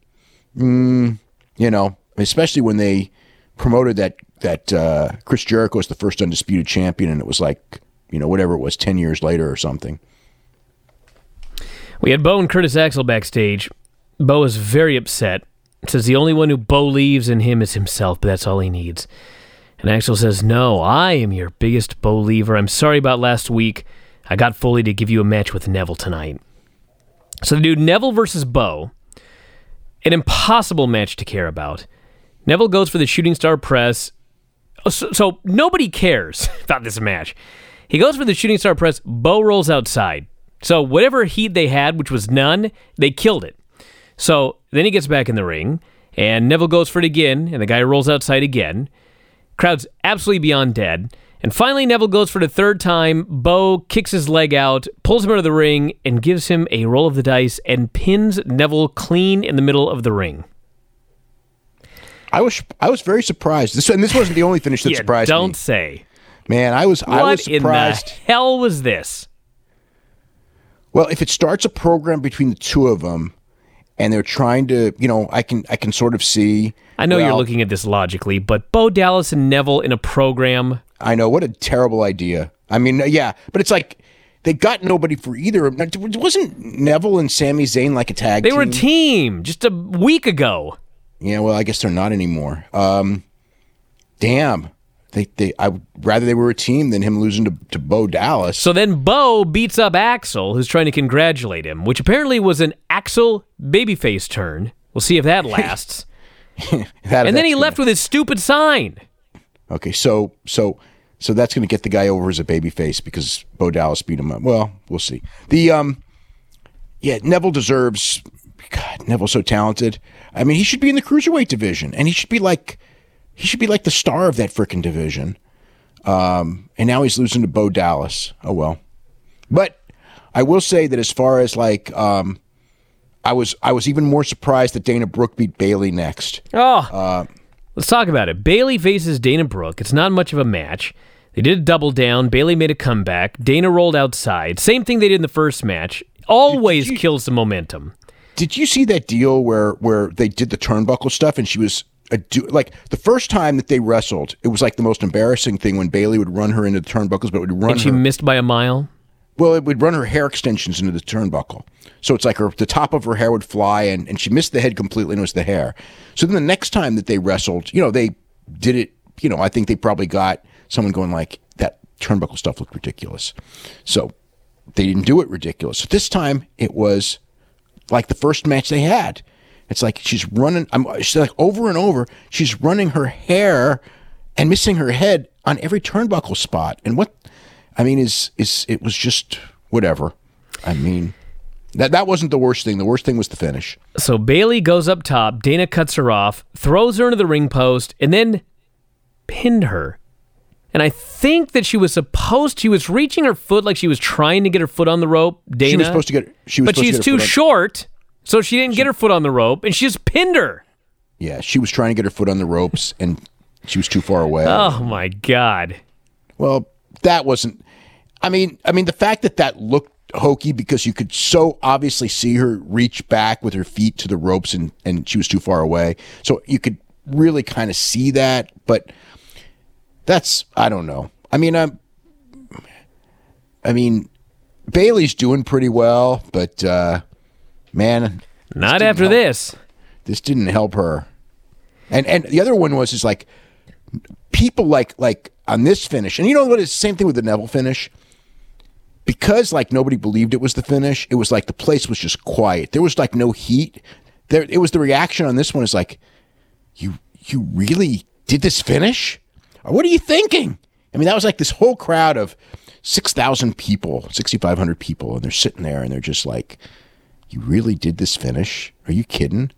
especially when they promoted that Chris Jericho was the first undisputed champion, and it was like, whatever it was, 10 years later or something. We had Bo and Curtis Axel backstage. Bo is very upset. Says the only one who believes in him is himself, but that's all he needs. And Axel says, no, I am your biggest believer. I'm sorry about last week. I got Foley to give you a match with Neville tonight. So they do Neville versus Bo. An impossible match to care about. Neville goes for the shooting star press. So nobody cares about this match. He goes for the shooting star press. Bo rolls outside. So whatever heat they had, which was none, they killed it. So then he gets back in the ring, and Neville goes for it again, and the guy rolls outside again. Crowd's absolutely beyond dead. And finally, Neville goes for the third time. Bo kicks his leg out, pulls him out of the ring, and gives him a roll of the dice and pins Neville clean in the middle of the ring. I was very surprised. This wasn't the only finish that surprised me. Don't say. Man, I was surprised. What in the hell was this? Well, if it starts a program between the two of them, and they're trying to, I can sort of see. I know you're looking at this logically, but Bo Dallas and Neville in a program. I know, what a terrible idea. I mean, yeah, but it's like they got nobody for either. Wasn't Neville and Sami Zayn like a tag team? They were a team just a week ago. Yeah, well, I guess they're not anymore. Damn. I would rather they were a team than him losing to Bo Dallas. So then Bo beats up Axel, who's trying to congratulate him, which apparently was an Axel babyface turn. We'll see if that lasts. And then he left with his stupid sign. Okay, so that's going to get the guy over as a babyface because Bo Dallas beat him up. Well, we'll see. Neville deserves. God, Neville's so talented. I mean, he should be in the cruiserweight division, and he should be like the star of that frickin' division. And now he's losing to Bo Dallas. Oh, well. But I will say that as far as I was even more surprised that Dana Brooke beat Bayley next. Let's talk about it. Bayley faces Dana Brooke. It's not much of a match. They did a double down. Bayley made a comeback. Dana rolled outside. Same thing they did in the first match. Always kills the momentum. Did you see that deal where they did the turnbuckle stuff and she was like the first time that they wrestled, it was like the most embarrassing thing when Bayley would run her into the turnbuckles, but it would run and she missed by a mile? Well, it would run her hair extensions into the turnbuckle. So it's like the top of her hair would fly, and she missed the head completely, and it was the hair. So then the next time that they wrestled, they did it, I think they probably got someone going like, that turnbuckle stuff looked ridiculous. So they didn't do it ridiculous. So this time it was like the first match they had. It's like she's running, she's like over and over, she's running her hair and missing her head on every turnbuckle spot. And it was just whatever. I mean, that wasn't the worst thing. The worst thing was the finish. So Bayley goes up top, Dana cuts her off, throws her into the ring post, and then pinned her. And I think that she was reaching her foot like she was trying to get her foot on the rope, Dana. She was supposed to get but she's too short, so she didn't get her foot on the rope, and she just pinned her. Yeah, she was trying to get her foot on the ropes, and she was too far away. Oh, my God. Well, that wasn't... I mean, the fact that looked hokey because you could so obviously see her reach back with her feet to the ropes, and she was too far away. So you could really kind of see that, but... That's, I don't know. I mean, Bayley's doing pretty well, but man, not after this. This didn't help her. And the other one is like people like on this finish, and you know what? It's the same thing with the Neville finish. because like nobody believed it was the finish, it was like the place was just quiet. There was like no heat. It was the reaction on this one is like, you really did this finish? What are you thinking? I mean, that was like this whole crowd of 6,000 people, 6,500 people, and they're sitting there and they're just like, you really did this finish? Are you kidding?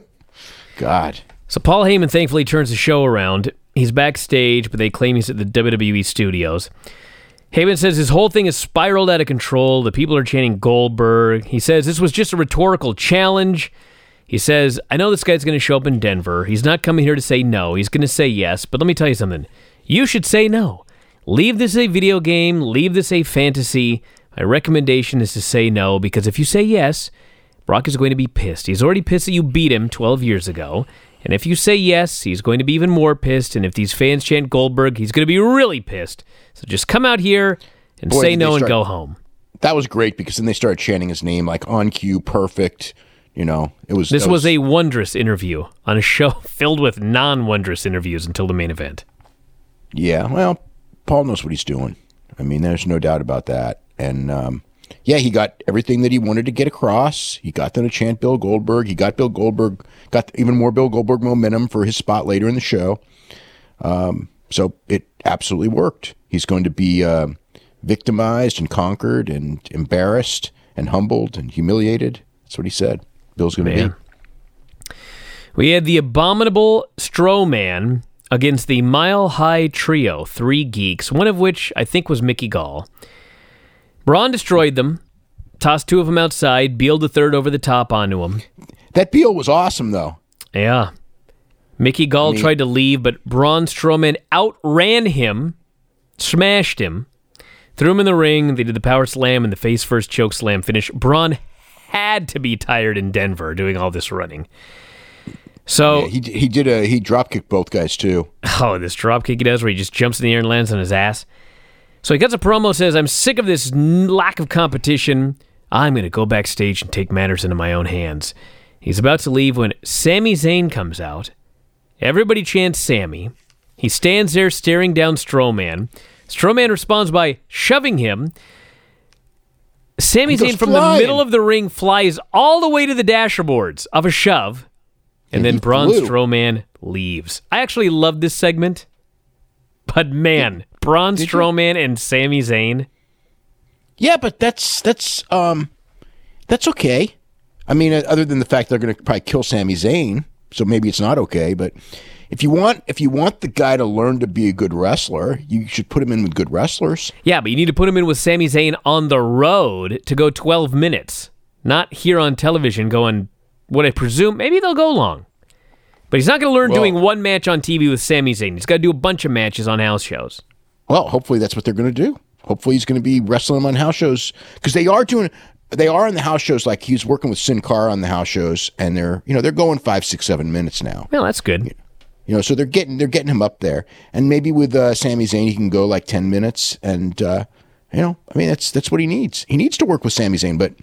God. So Paul Heyman thankfully turns the show around. He's backstage, but they claim he's at the WWE studios. Heyman says his whole thing has spiraled out of control. The people are chanting Goldberg. He says this was just a rhetorical challenge. He says, I know this guy's going to show up in Denver. He's not coming here to say no. He's going to say yes. But let me tell you something. You should say no. Leave this a video game. Leave this a fantasy. My recommendation is to say no, because if you say yes, Brock is going to be pissed. He's already pissed that you beat him 12 years ago. And if you say yes, he's going to be even more pissed. And if these fans chant Goldberg, he's going to be really pissed. So just come out here and say no and go home. That was great, because then they started chanting his name like on cue, perfect. You know, This was a wondrous interview on a show filled with non-wondrous interviews until the main event. Yeah, well, Paul knows what he's doing. I mean, there's no doubt about that. And yeah, he got everything that he wanted to get across. He got them to chant Bill Goldberg. He got Bill Goldberg, got even more Bill Goldberg momentum for his spot later in the show. So it absolutely worked. He's going to be victimized and conquered and embarrassed and humbled and humiliated. That's what he said. Bill's going to be. We had the abominable Strowman against the Mile High Trio, 3 geeks, one of which I think was Mickey Gall. Braun destroyed them, tossed 2 of them outside, Beal the third over the top onto him. That Beal was awesome, though. Yeah. Mickey Gall tried to leave, but Braun Strowman outran him, smashed him, threw him in the ring. They did the power slam and the face first choke slam finish. Braun had to be tired in Denver doing all this running. So yeah, he drop kicked both guys too. Oh, this drop kick he does where he just jumps in the air and lands on his ass. So he cuts a promo, says, I'm sick of this lack of competition. I'm going to go backstage and take matters into my own hands. He's about to leave when Sami Zayn comes out. Everybody chants Sami. He stands there staring down Strowman. Strowman responds by shoving him. Sami Zayn from the middle of the ring flies all the way to the dashboards of a shove. And then Braun Strowman leaves. I actually love this segment. But man, Braun Strowman and Sami Zayn. Yeah, but that's okay. I mean, other than the fact they're going to probably kill Sami Zayn, so maybe it's not okay. But if you want the guy to learn to be a good wrestler, you should put him in with good wrestlers. Yeah, but you need to put him in with Sami Zayn on the road to go 12 minutes, not here on television going, what I presume, maybe they'll go long. But he's not going to learn doing one match on TV with Sami Zayn. He's got to do a bunch of matches on house shows. Well, hopefully that's what they're going to do. Hopefully he's going to be wrestling on house shows, because they are in the house shows. Like he's working with Sin Cara on the house shows, and they're going 5, 6, 7 minutes now. Well, that's good. So they're getting him up there, and maybe with Sami Zayn he can go like 10 minutes, and I mean that's what he needs. He needs to work with Sami Zayn, but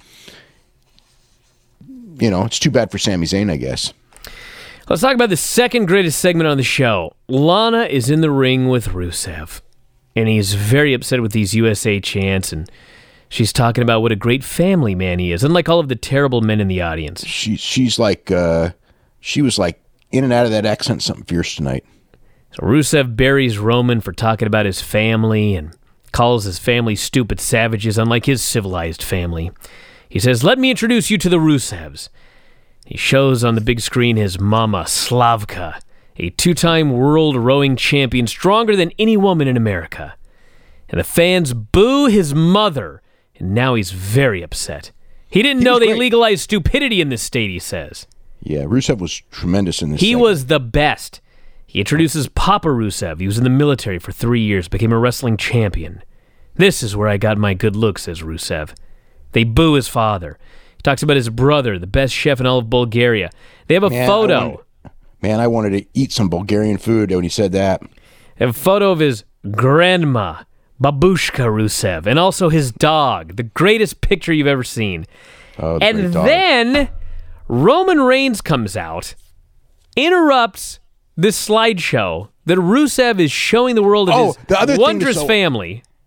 it's too bad for Sami Zayn, I guess. Let's talk about the second greatest segment on the show. Lana is in the ring with Rusev, and he's very upset with these USA chants, and she's talking about what a great family man he is, unlike all of the terrible men in the audience. She's like, she was like in and out of that accent, something fierce tonight. So Rusev buries Roman for talking about his family and calls his family stupid savages, unlike his civilized family. He says, let me introduce you to the Rusevs. He shows on the big screen his mama, Slavka, a 2-time world rowing champion, stronger than any woman in America. And the fans boo his mother, and now he's very upset. He didn't know they legalized stupidity in this state, he says. Yeah, Rusev was tremendous in this He was the best. He introduces Papa Rusev. He was in the military for 3 years, became a wrestling champion. This is where I got my good look, says Rusev. They boo his father. He talks about his brother, the best chef in all of Bulgaria. They have a photo. I wanted to eat some Bulgarian food when he said that. They have a photo of his grandma, Babushka Rusev, and also his dog, the greatest picture you've ever seen. Oh, and then Roman Reigns comes out, interrupts this slideshow that Rusev is showing the world of his wondrous family.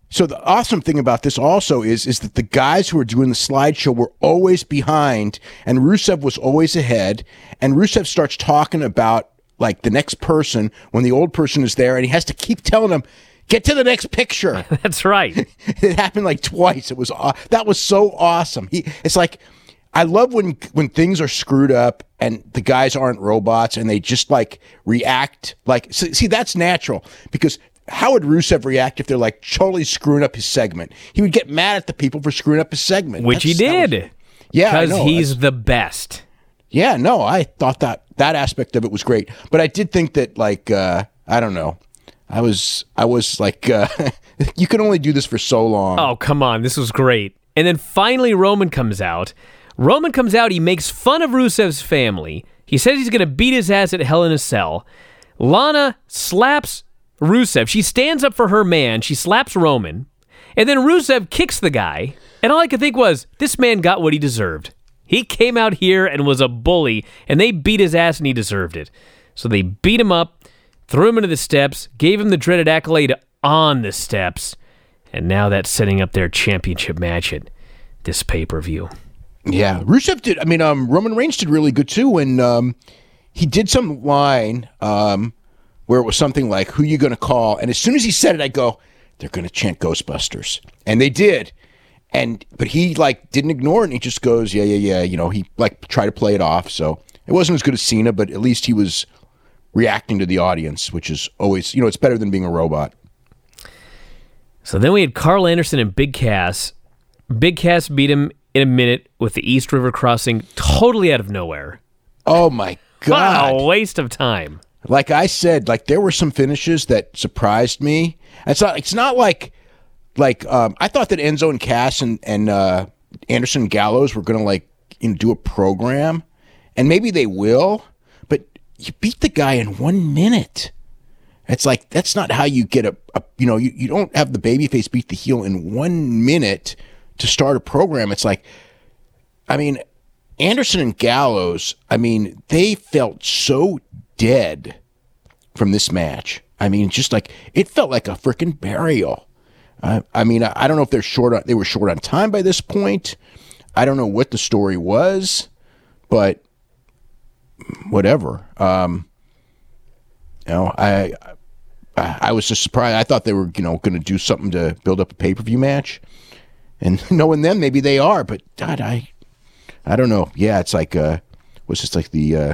So the awesome thing about this also is that the guys who were doing the slideshow were always behind, and Rusev was always ahead. And Rusev starts talking about like the next person when the old person is there, and he has to keep telling them, "Get to the next picture." That's right. It happened like twice. That was so awesome. It's like, I love when things are screwed up and the guys aren't robots and they just like react like. See, that's natural, because how would Rusev react if they're like totally screwing up his segment? He would get mad at the people for screwing up his segment. Which he did. Yeah, because he's the best. Yeah, no, I thought that aspect of it was great, but I did think that like I don't know, I was like you can only do this for so long. Oh, come on, this was great. And then finally Roman comes out. He makes fun of Rusev's family. He says he's going to beat his ass at Hell in a Cell. Lana slaps Rusev. She stands up for her man. She slaps Roman. And then Rusev kicks the guy. And all I could think was, this man got what he deserved. He came out here and was a bully, and they beat his ass and he deserved it. So they beat him up, threw him into the steps, gave him the dreaded accolade on the steps, and now that's setting up their championship match at this pay-per-view. Yeah, Rusev did. I mean, Roman Reigns did really good too, and he did some line where it was something like, "Who you going to call?" And as soon as he said it, I go, "They're going to chant Ghostbusters," and they did. But he like didn't ignore it, and he just goes, "Yeah." You know, he like tried to play it off. So it wasn't as good as Cena, but at least he was reacting to the audience, which is always, it's better than being a robot. So then we had Carl Anderson and Big Cass. Big Cass beat him in a minute with the East River Crossing totally out of nowhere. Oh my God. What a waste of time. Like I said, like there were some finishes that surprised me. It's not like I thought that Enzo and Cass and Anderson and Gallows were going to do a program, and maybe they will, but you beat the guy in 1 minute. It's like, that's not how you get you don't have the babyface beat the heel in 1 minute to start a program. It's like, I mean, Anderson and Gallows, I mean, they felt so dead from this match. I mean, just like, it felt like a freaking burial. I mean, I don't know if they were short on time by this point. I don't know what the story was, but whatever. I was just surprised. I thought they were, going to do something to build up a pay-per-view match, and knowing them, maybe they are. But God, I don't know. Yeah, it's like was this like the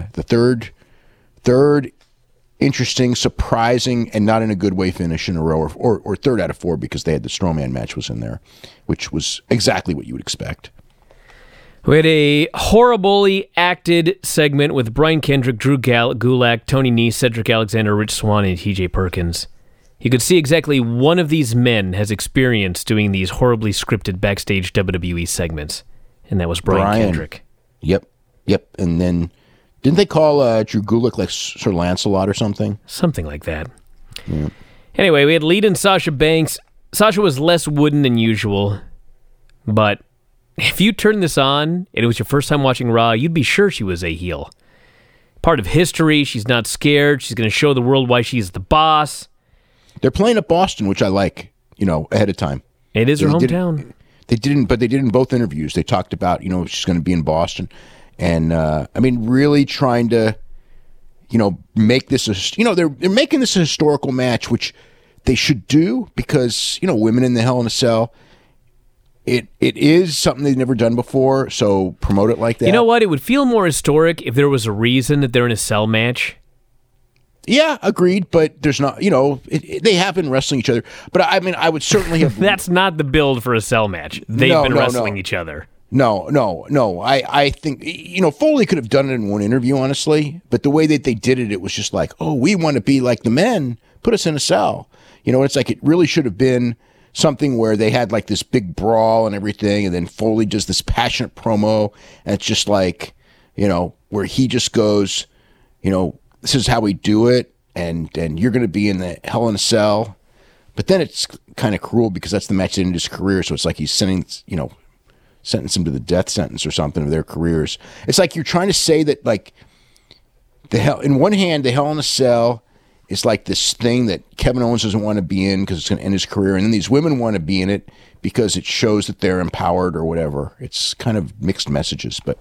third interesting, surprising, and not in a good way finish in a row, or third out of four, because they had the Strowman match was in there, which was exactly what you would expect. We had a horribly acted segment with Brian Kendrick, Drew Gulak, Tony Nese, Cedric Alexander, Rich Swann, and TJ Perkins. You could see exactly one of these men has experience doing these horribly scripted backstage WWE segments, and that was Brian Kendrick. Yep. And then, didn't they call Drew Gulak like Sir Lancelot or something? Something like that. Yeah. Anyway, we had Lita and Sasha Banks. Sasha was less wooden than usual, but if you turned this on and it was your first time watching Raw, you'd be sure she was a heel. Part of history, she's not scared. She's going to show the world why she's the boss. They're playing at Boston, which I like, ahead of time. It is her hometown. They did in both interviews. They talked about, she's going to be in Boston. And, really trying to, make this, they're making this a historical match, which they should do because, women in the Hell in a Cell, it is something they've never done before, so promote it like that. You know what? It would feel more historic if there was a reason that they're in a cell match. Yeah, agreed, but there's not, they have been wrestling each other. But I mean, I would certainly have... That's not the build for a cell match. They've been wrestling each other. No. I think, Foley could have done it in one interview, honestly, but the way that they did it, it was just like, oh, we want to be like the men, put us in a cell. It's like it really should have been something where they had like this big brawl and everything, and then Foley does this passionate promo, and it's just like, where he just goes, this is how we do it, and you're going to be in the Hell in a Cell. But then it's kind of cruel because that's the match that ended his career, so it's like he's sentence him to the death sentence or something of their careers. It's like you're trying to say that, like, in one hand, the Hell in a Cell is like this thing that Kevin Owens doesn't want to be in because it's going to end his career, and then these women want to be in it because it shows that they're empowered or whatever. It's kind of mixed messages, but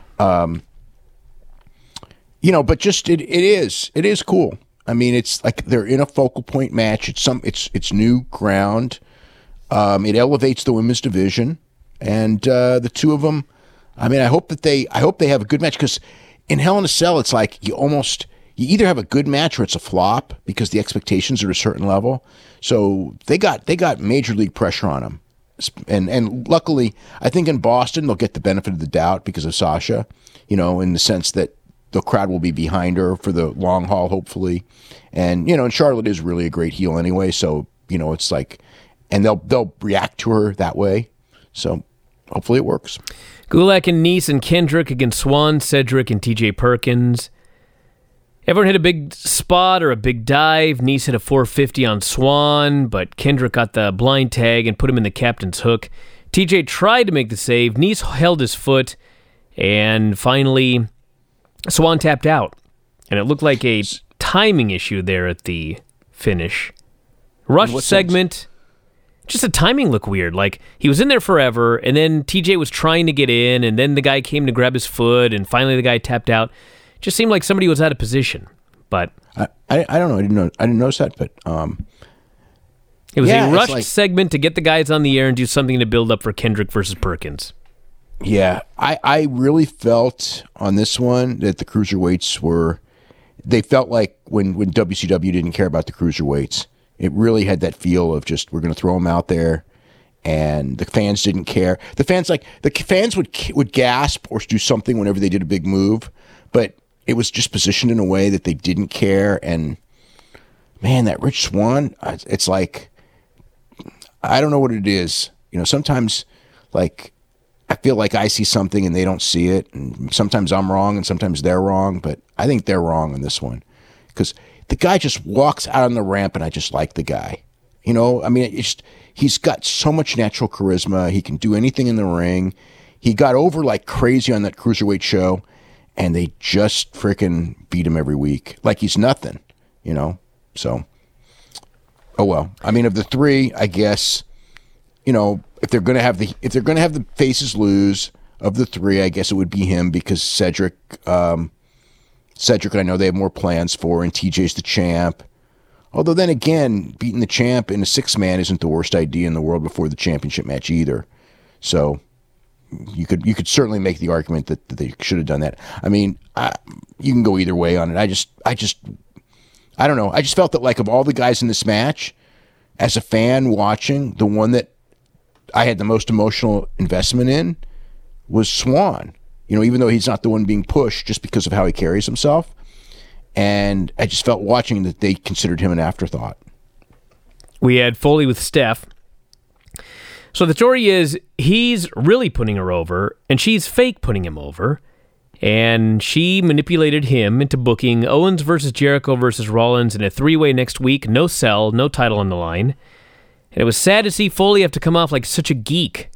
but just it is cool. I mean, it's like they're in a focal point match. It's new ground. It elevates the women's division, and the two of them. I mean, I hope they have a good match, because in Hell in a Cell, it's like you either have a good match or it's a flop because the expectations are at a certain level. So they got major league pressure on them, and luckily, I think in Boston they'll get the benefit of the doubt because of Sasha, in the sense that the crowd will be behind her for the long haul, hopefully, and and Charlotte is really a great heel anyway. So it's like, and they'll react to her that way. So hopefully it works. Gulak and Nice and Kendrick against Swan, Cedric, and TJ Perkins. Everyone hit a big spot or a big dive. Nice hit a 450 on Swan, but Kendrick got the blind tag and put him in the captain's hook. TJ tried to make the save. Nice held his foot, and finally Swan tapped out. And it looked like a timing issue there at the finish. Rush segment. Just the timing looked weird. Like, he was in there forever, and then TJ was trying to get in, and then the guy came to grab his foot, and finally the guy tapped out. Just seemed like somebody was out of position. But I don't know. I didn't notice that, but it was a rushed segment to get the guys on the air and do something to build up for Kendrick versus Perkins. Yeah, I really felt on this one that the cruiserweights they felt like when WCW didn't care about the cruiserweights. It really had that feel of just, we're going to throw them out there, and the fans didn't care. The fans would gasp or do something whenever they did a big move, but it was just positioned in a way that they didn't care. And man, that Rich Swann, it's like, I don't know what it is. Sometimes like I feel like I see something and they don't see it, and sometimes I'm wrong and sometimes they're wrong, but I think they're wrong on this one, because the guy just walks out on the ramp, and I just like the guy. I mean, he's got so much natural charisma. He can do anything in the ring. He got over like crazy on that cruiserweight show, and they just freaking beat him every week like he's nothing. So, oh well. I mean, of the three, I guess, if they're gonna have the faces lose, of the three, I guess it would be him, because Cedric, I know they have more plans for, and TJ's the champ. Although then again, beating the champ in a 6-man isn't the worst idea in the world before the championship match either. So you could certainly make the argument that they should have done that. I mean, you can go either way on it. I don't know. I just felt that, like, of all the guys in this match, as a fan watching, the one that I had the most emotional investment in was Swan. Even though he's not the one being pushed, just because of how he carries himself. And I just felt watching that they considered him an afterthought. We had Foley with Steph. So the story is, he's really putting her over, and she's fake putting him over. And she manipulated him into booking Owens versus Jericho versus Rollins in a 3-way next week. No sell, no title on the line. And it was sad to see Foley have to come off like such a geek.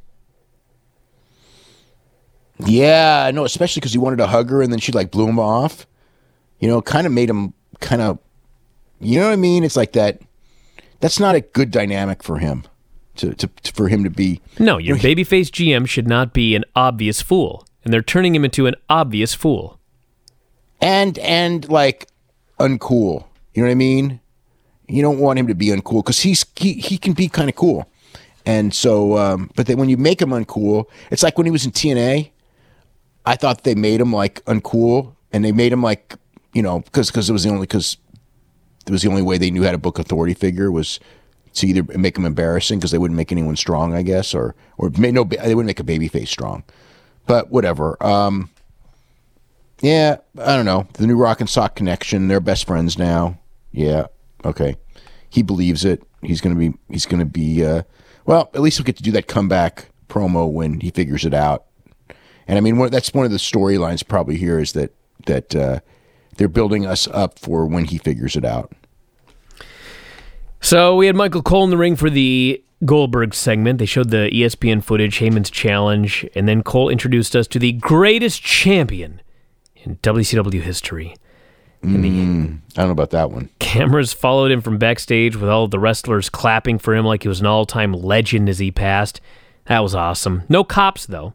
Yeah, no, especially because he wanted to hug her, and then she like blew him off. Kind of made him kind of, you know what I mean? It's like that. That's not a good dynamic for him, for him to be. No, your babyface GM should not be an obvious fool, and they're turning him into an obvious fool. And like uncool. You know what I mean? You don't want him to be uncool, because he can be kind of cool, and so but then when you make him uncool, it's like when he was in TNA. I thought they made him like uncool, and they made him like, because it was the only way they knew how to book authority figure was to either make him embarrassing, because they wouldn't make anyone strong, I guess, or they wouldn't make a babyface strong. But whatever. Yeah, I don't know. The new Rock and Sock connection. They're best friends now. Yeah. Okay. He believes it. He's gonna be. Well, at least he'll get to do that comeback promo when he figures it out. And I mean, that's one of the storylines probably here, is that they're building us up for when he figures it out. So we had Michael Cole in the ring for the Goldberg segment. They showed the ESPN footage, Heyman's challenge, and then Cole introduced us to the greatest champion in WCW history. I don't know about that one. Cameras followed him from backstage with all of the wrestlers clapping for him like he was an all-time legend as he passed. That was awesome. No cops, though.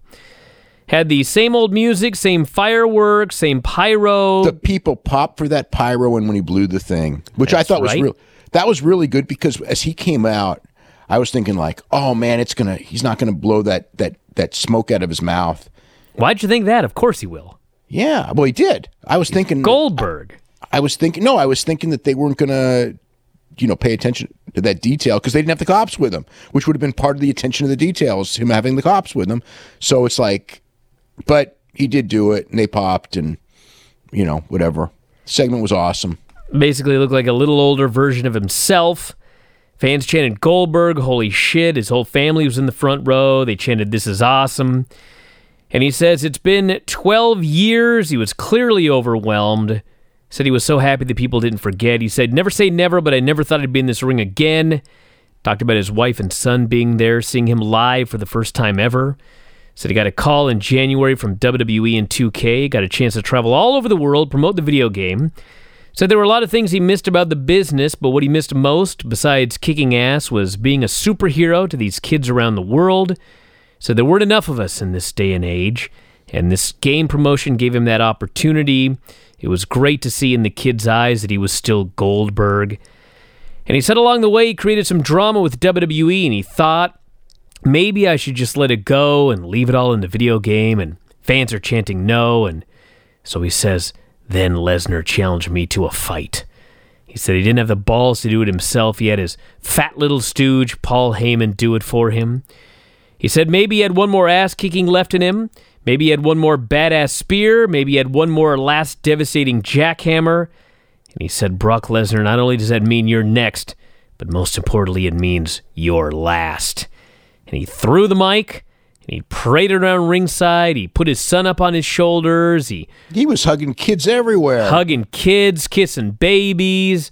Had the same old music, same fireworks, same pyro. The people popped for that pyro when he blew the thing, which I thought right. was real. That was really good because as he came out, I was thinking like, oh man, he's not gonna blow that smoke out of his mouth. Why'd you think that? Of course he will. Yeah, well he did. I was thinking Goldberg. I was thinking that they weren't gonna, pay attention to that detail because they didn't have the cops with him, which would have been part of the attention of the details, him having the cops with him. So it's like, but he did do it, and they popped, and whatever. The segment was awesome. Basically looked like a little older version of himself. Fans chanted Goldberg, holy shit. His whole family was in the front row. They chanted, this is awesome. And he says it's been 12 years. He was clearly overwhelmed. Said he was so happy that people didn't forget. He said, never say never, but I never thought I'd be in this ring again. Talked about his wife and son being there, seeing him live for the first time ever. Said he got a call in January from WWE and 2K. Got a chance to travel all over the world, promote the video game. Said there were a lot of things he missed about the business, but what he missed most, besides kicking ass, was being a superhero to these kids around the world. So there weren't enough of us in this day and age, and this game promotion gave him that opportunity. It was great to see in the kids' eyes that he was still Goldberg. And he said along the way he created some drama with WWE, and he thought, maybe I should just let it go and leave it all in the video game, and fans are chanting no, and so he says, then Lesnar challenged me to a fight. He said he didn't have the balls to do it himself. He had his fat little stooge, Paul Heyman, do it for him. He said maybe he had one more ass-kicking left in him. Maybe he had one more badass spear. Maybe he had one more last devastating jackhammer. And he said, Brock Lesnar, not only does that mean you're next, but most importantly, it means you're last. And he threw the mic, and he paraded around ringside. He put his son up on his shoulders. He was hugging kids everywhere. Hugging kids, kissing babies.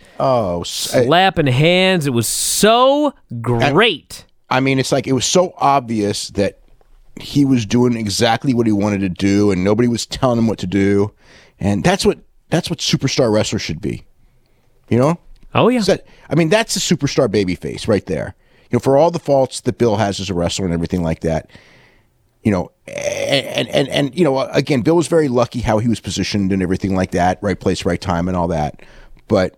Slapping hands. It was so great. I mean, it's like it was so obvious that he was doing exactly what he wanted to do, and nobody was telling him what to do. And that's what superstar wrestlers should be. Oh, yeah. That's a superstar babyface right there. For all the faults that Bill has as a wrestler and everything like that, again, Bill was very lucky how he was positioned and everything like that, right place, right time, and all that. But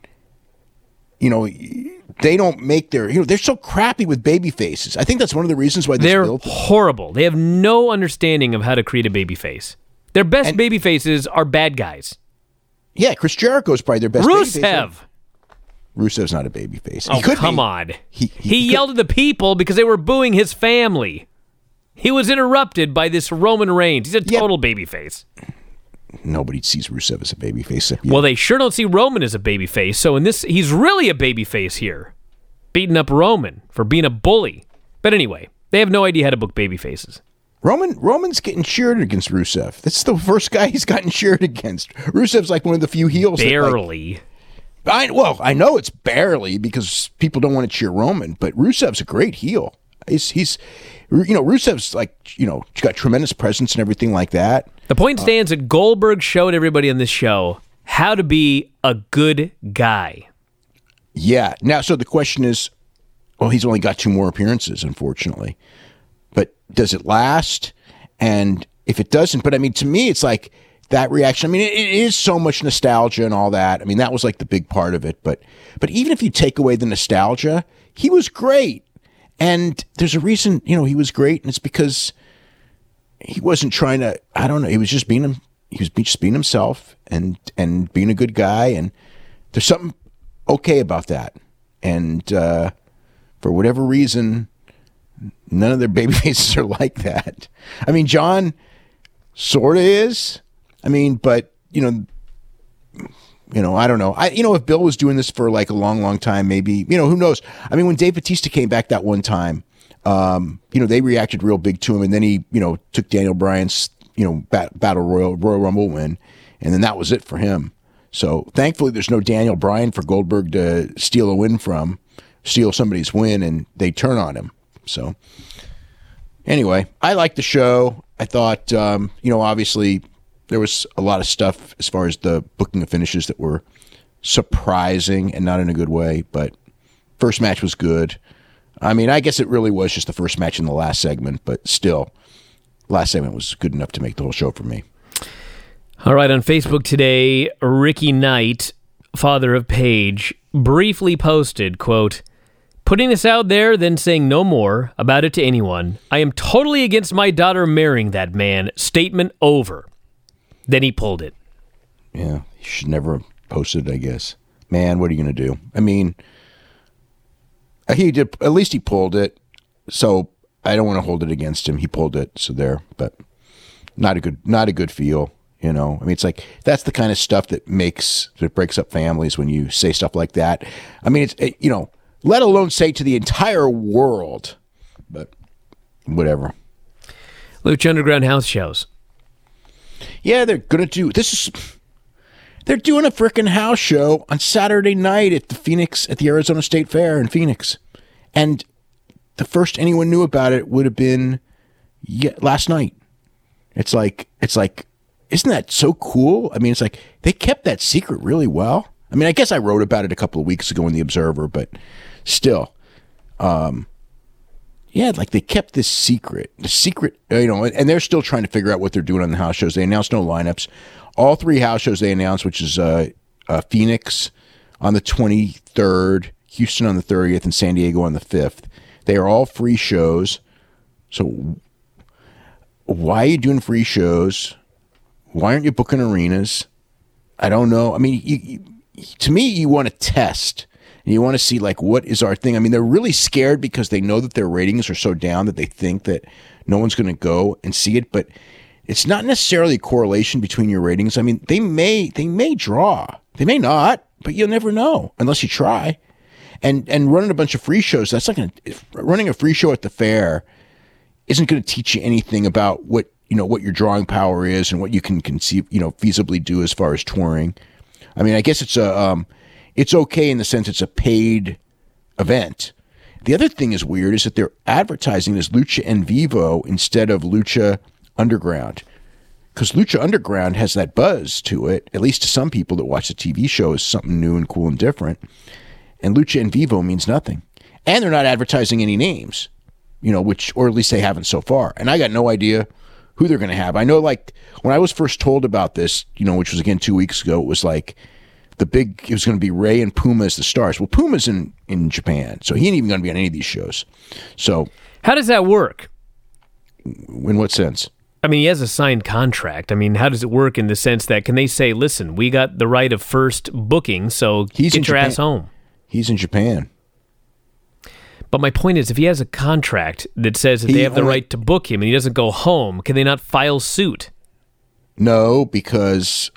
they don't make they're so crappy with baby faces. I think that's one of the reasons why they're horrible. They have no understanding of how to create a baby face. Their best baby faces are bad guys. Yeah, Chris Jericho's probably their best Rusev. babyface. Rusev's not a babyface. Oh, come on. He yelled at the people because they were booing his family. He was interrupted by this Roman Reigns. He's a total babyface. Nobody sees Rusev as a babyface. Well, they sure don't see Roman as a babyface. So in this, he's really a babyface here, beating up Roman for being a bully. But anyway, they have no idea how to book babyfaces. Roman's getting cheered against Rusev. That's the first guy he's gotten cheered against. Rusev's like one of the few heels. Barely. I know it's barely because people don't want to cheer Roman, but Rusev's a great heel. He's Rusev's got tremendous presence and everything like that. The point stands that Goldberg showed everybody on this show how to be a good guy. Yeah. Now, so the question is, well, he's only got 2 more appearances, unfortunately. But does it last? And if it doesn't, but to me, it's like that reaction. It is so much nostalgia and all that. That was like the big part of it. But even if you take away the nostalgia, he was great. And there's a reason, he was great, and it's because he wasn't trying to. I don't know. He was just being him. He was just being himself and being a good guy. And there's something okay about that. And for whatever reason, none of their baby faces are like that. John sort of is. But I don't know. If Bill was doing this for like a long, long time, maybe, who knows? When Dave Bautista came back that one time, they reacted real big to him, and then he, took Daniel Bryan's, Battle Royal Rumble win, and then that was it for him. So thankfully there's no Daniel Bryan for Goldberg to steal somebody's win, and they turn on him. So anyway, I liked the show. I thought, obviously, there was a lot of stuff as far as the booking of finishes that were surprising and not in a good way, but first match was good. I mean, I guess it really was just the first match in the last segment, but still, last segment was good enough to make the whole show for me. All right, on Facebook today, Ricky Knight, father of Paige, briefly posted, quote, "Putting this out there, then saying no more about it to anyone. I am totally against my daughter marrying that man. Statement over." Then he pulled it. Yeah, he should never have posted, I guess. Man, what are you going to do? I mean, he did. At least he pulled it, so I don't want to hold it against him. He pulled it, so there. But not a good feel. You know, I mean, it's like that's the kind of stuff that breaks up families when you say stuff like that. I mean, let alone say to the entire world. But whatever. Lucha Underground house shows. Yeah, they're gonna do this. They're doing a frickin' house show on Saturday night at the Arizona State Fair in Phoenix, and the first anyone knew about it would have been last night. It's like, isn't that so cool? I mean, it's like they kept that secret really well. I mean, I guess I wrote about it a couple of weeks ago in the Observer, but still, yeah, like they kept this secret, and they're still trying to figure out what they're doing on the house shows. They announced no lineups. All three house shows they announced, which is Phoenix on the 23rd, Houston on the 30th, and San Diego on the 5th. They are all free shows. So why are you doing free shows? Why aren't you booking arenas? I don't know. I mean, to me, you want to test. And you want to see, like, what is our thing? I mean, they're really scared because they know that their ratings are so down that they think that no one's going to go and see it. But it's not necessarily a correlation between your ratings. I mean, they may draw. They may not, but you'll never know unless you try. And running a bunch of free shows, that's not going to... Running a free show at the fair isn't going to teach you anything about what your drawing power is and what you can conceive, feasibly do as far as touring. I mean, I guess it's okay in the sense it's a paid event. The other thing is weird is that they're advertising as Lucha en Vivo instead of Lucha Underground, because Lucha Underground has that buzz to it, at least to some people that watch the TV show, as something new and cool and different. And Lucha en Vivo means nothing. And they're not advertising any names, or at least they haven't so far. And I got no idea who they're going to have. I know, like, when I was first told about this, which was again 2 weeks ago, it was like it was going to be Ray and Puma as the stars. Well, Puma's in Japan, so he ain't even going to be on any of these shows. So how does that work? In what sense? I mean, he has a signed contract. I mean, how does it work in the sense that can they say, listen, we got the right of first booking, so get your ass home? He's in Japan. But my point is, if he has a contract that says that they have the right to book him and he doesn't go home, can they not file suit? No, because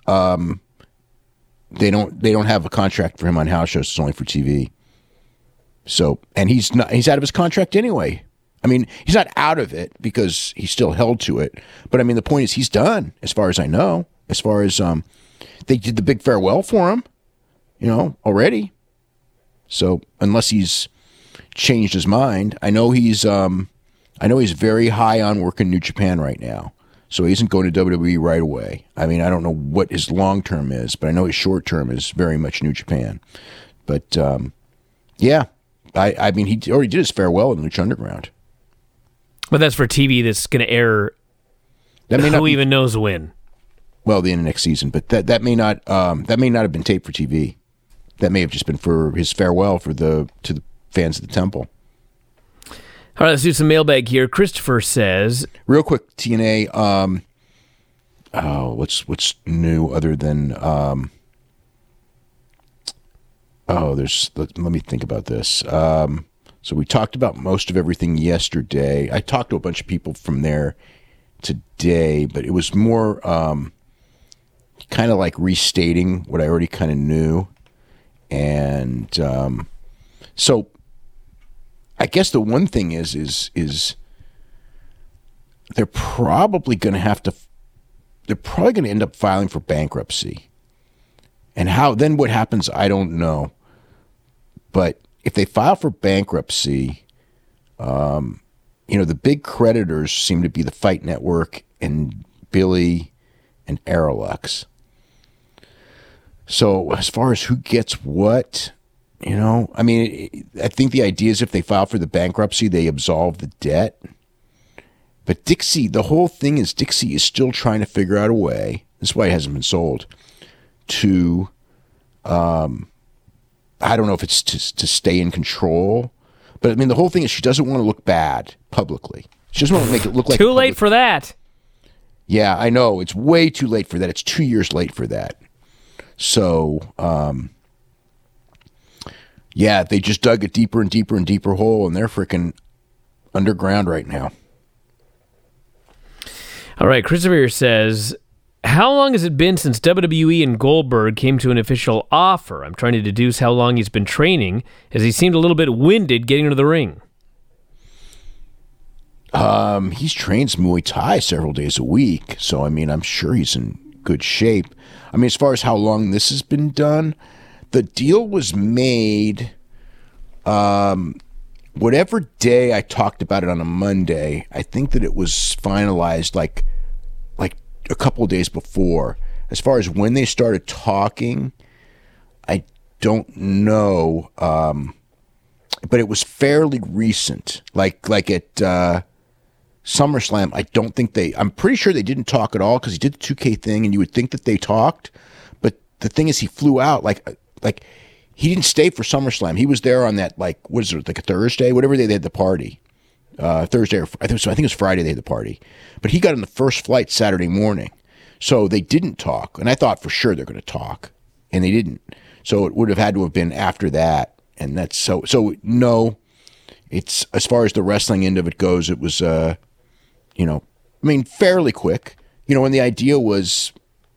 they don't have a contract for him on house shows. It's only for TV. So, and he's out of his contract anyway. I mean, he's not out of it because he's still held to it. But I mean, the point is he's done, as far as I know. As far as they did the big farewell for him, already. So unless he's changed his mind, I know he's very high on working New Japan right now. So he isn't going to WWE right away. I mean, I don't know what his long term is, but I know his short term is very much New Japan. But yeah, I mean, he already did his farewell in Lucha Underground. But that's for TV that's going to air. Who even knows when? Well, the end of next season, but that may not have been taped for TV. That may have just been for his farewell to the fans of the temple. All right, let's do some mailbag here. Christopher says, real quick, TNA. What's new other than let me think about this. So we talked about most of everything yesterday. I talked to a bunch of people from there today, but it was more kind of like restating what I already kind of knew. And so I guess the one thing is they're probably going to end up filing for bankruptcy. And what happens, I don't know. But if they file for bankruptcy, the big creditors seem to be the Fight Network and Billy and Aerolux. So as far as who gets what, I mean, I think the idea is if they file for the bankruptcy, they absolve the debt. But Dixie, the whole thing is Dixie is still trying to figure out a way. This is why it hasn't been sold. To, I don't know if it's to stay in control. But I mean, the whole thing is she doesn't want to look bad publicly. She doesn't want to make it look like too late for that. Yeah, I know. It's way too late for that. It's 2 years late for that. So, yeah, they just dug a deeper and deeper and deeper hole, and they're freaking underground right now. All right, Christopher says, how long has it been since WWE and Goldberg came to an official offer? I'm trying to deduce how long he's been training, as he seemed a little bit winded getting into the ring. He's trains Muay Thai several days a week, so I mean, I'm sure he's in good shape. I mean, as far as how long this has been done, the deal was made, whatever day I talked about it on a Monday, I think that it was finalized like a couple of days before. As far as when they started talking, I don't know, but it was fairly recent, like at SummerSlam. I don't think I'm pretty sure they didn't talk at all because he did the 2K thing, and you would think that they talked, but the thing is he flew out like he didn't stay for SummerSlam. He was there on that, like, what is it, like a Thursday, whatever day they had the party. Thursday, or I think it was Friday they had the party. But he got on the first flight Saturday morning. So they didn't talk. And I thought for sure they're going to talk. And they didn't. So it would have had to have been after that. And that's so no, it's, as far as the wrestling end of it goes, it was, fairly quick. And the idea was,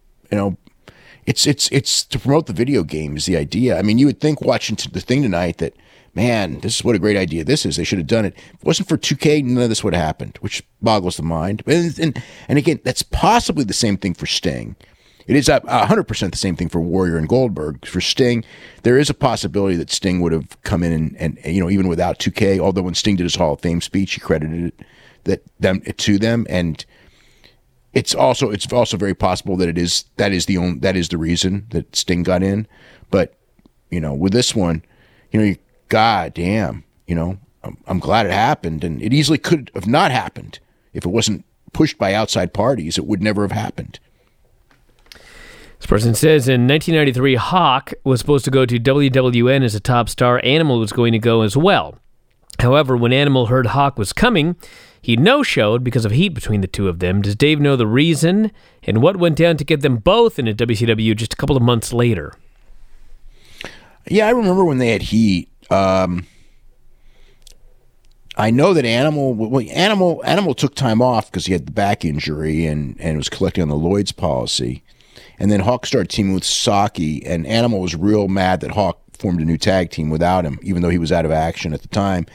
it's to promote the video game is the idea. I mean, you would think watching the thing tonight that, man, this is what a great idea this is. They should have done it. If it wasn't for 2K, none of this would have happened, which boggles the mind. And again, that's possibly the same thing for Sting. It is 100% the same thing for Warrior and Goldberg. For Sting, there is a possibility that Sting would have come in and even without 2K, although when Sting did his Hall of Fame speech, he credited it to them. And it's also very possible that that is the reason that Sting got in. But, with this one, God damn, I'm glad it happened, and it easily could have not happened. If it wasn't pushed by outside parties, it would never have happened. This person says in 1993, Hawk was supposed to go to WWN as a top star. Animal was going to go as well. However, when Animal heard Hawk was coming, he no-showed because of heat between the two of them. Does Dave know the reason and what went down to get them both into WCW just a couple of months later? Yeah, I remember when they had heat. I know that Animal took time off because he had the back injury and was collecting on the Lloyd's policy. And then Hawk started teaming with Saki, and Animal was real mad that Hawk formed a new tag team without him, even though he was out of action at the time.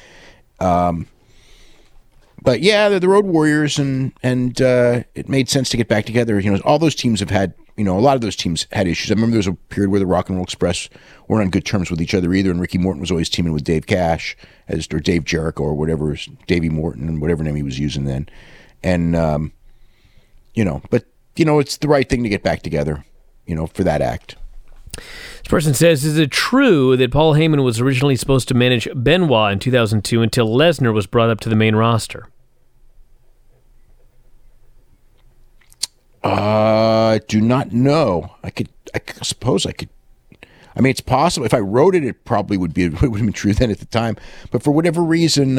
But yeah, they're the Road Warriors, and it made sense to get back together. All those teams have had, a lot of those teams had issues. I remember there was a period where the Rock and Roll Express weren't on good terms with each other either, and Ricky Morton was always teaming with Dave Cash, or Dave Jericho, or whatever, Davey Morton, whatever name he was using then. And, but, it's the right thing to get back together, for that act. This person says, is it true that Paul Heyman was originally supposed to manage Benoit in 2002 until Lesnar was brought up to the main roster? Do not know. I suppose I could. I mean, it's possible. If I wrote it, it probably would have been true then at the time. But for whatever reason,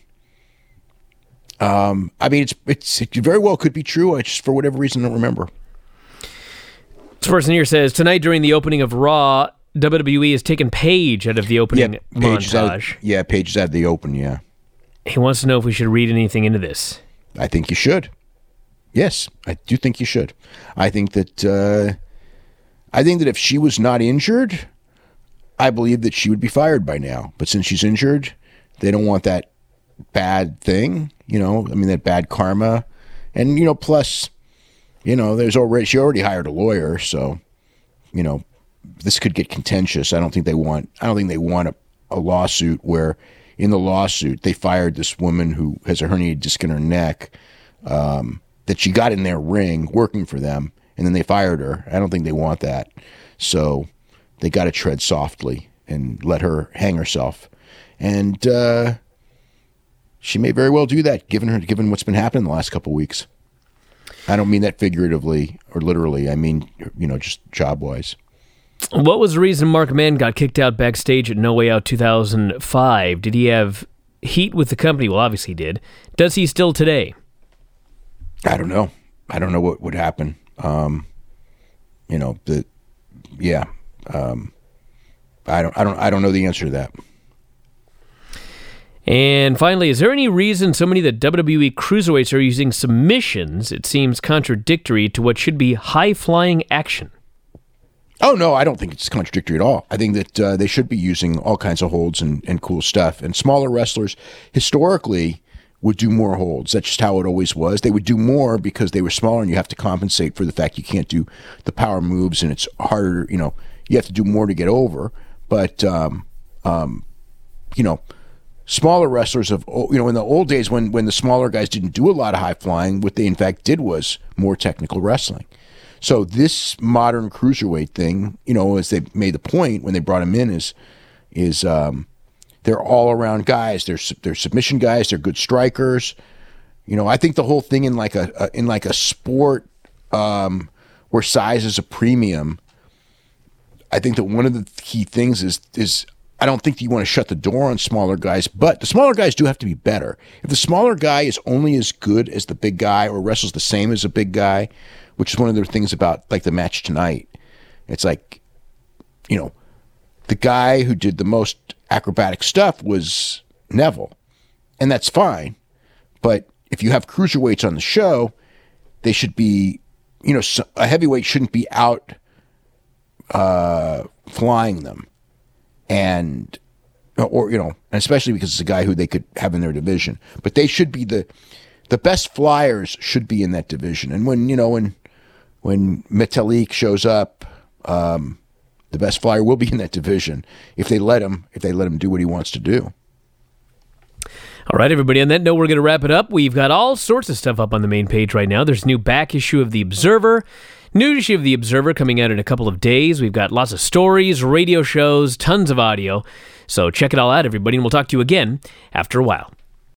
I mean, it very well could be true. I just, for whatever reason, don't remember. This person here says, tonight during the opening of Raw, WWE has taken Paige out of the opening montage. Paige is out of the open, yeah. He wants to know if we should read anything into this. I think you should. Yes, I do think you should. I think that if she was not injured, I believe that she would be fired by now. But since she's injured, they don't want that bad thing, that bad karma. And, plus, she already hired a lawyer, so, this could get contentious. I don't think they want a lawsuit where in the lawsuit they fired this woman who has a herniated disc in her neck, that she got in their ring working for them, and then they fired her. I don't think they want that. So they got to tread softly and let her hang herself. And she may very well do that, given what's been happening the last couple of weeks. I don't mean that figuratively or literally. I mean, just job-wise. What was the reason Mark Mann got kicked out backstage at No Way Out 2005? Did he have heat with the company? Well, obviously he did. Does he still today? I don't know. I don't know what would happen. I don't know the answer to that. And finally, is there any reason so many of the WWE cruiserweights are using submissions? It seems contradictory to what should be high-flying action. Oh, no, I don't think it's contradictory at all. I think that they should be using all kinds of holds and cool stuff. And smaller wrestlers historically would do more holds. That's just how it always was. They would do more because they were smaller, and you have to compensate for the fact you can't do the power moves, and it's harder. You have to do more to get over. But, smaller wrestlers in the old days when the smaller guys didn't do a lot of high flying, what they in fact did was more technical wrestling. So this modern cruiserweight thing, as they made the point when they brought him in, is they're all around guys. They're submission guys. They're good strikers. I think the whole thing in like a sport where size is a premium. I think that one of the key things is I don't think that you want to shut the door on smaller guys, but the smaller guys do have to be better. If the smaller guy is only as good as the big guy or wrestles the same as a big guy, which is one of the things about like the match tonight, it's like, the guy who did the most acrobatic stuff was Neville, and that's fine. But if you have cruiserweights on the show, they should be, a heavyweight shouldn't be out flying them. And especially because it's a guy who they could have in their division, but they should be the best flyers should be in that division. And when Metalik shows up, the best flyer will be in that division if they let him do what he wants to do. All right, everybody. On that note, we're going to wrap it up. We've got all sorts of stuff up on the main page right now. There's a new back issue of The Observer. New issue of The Observer coming out in a couple of days. We've got lots of stories, radio shows, tons of audio. So check it all out, everybody, and we'll talk to you again after a while.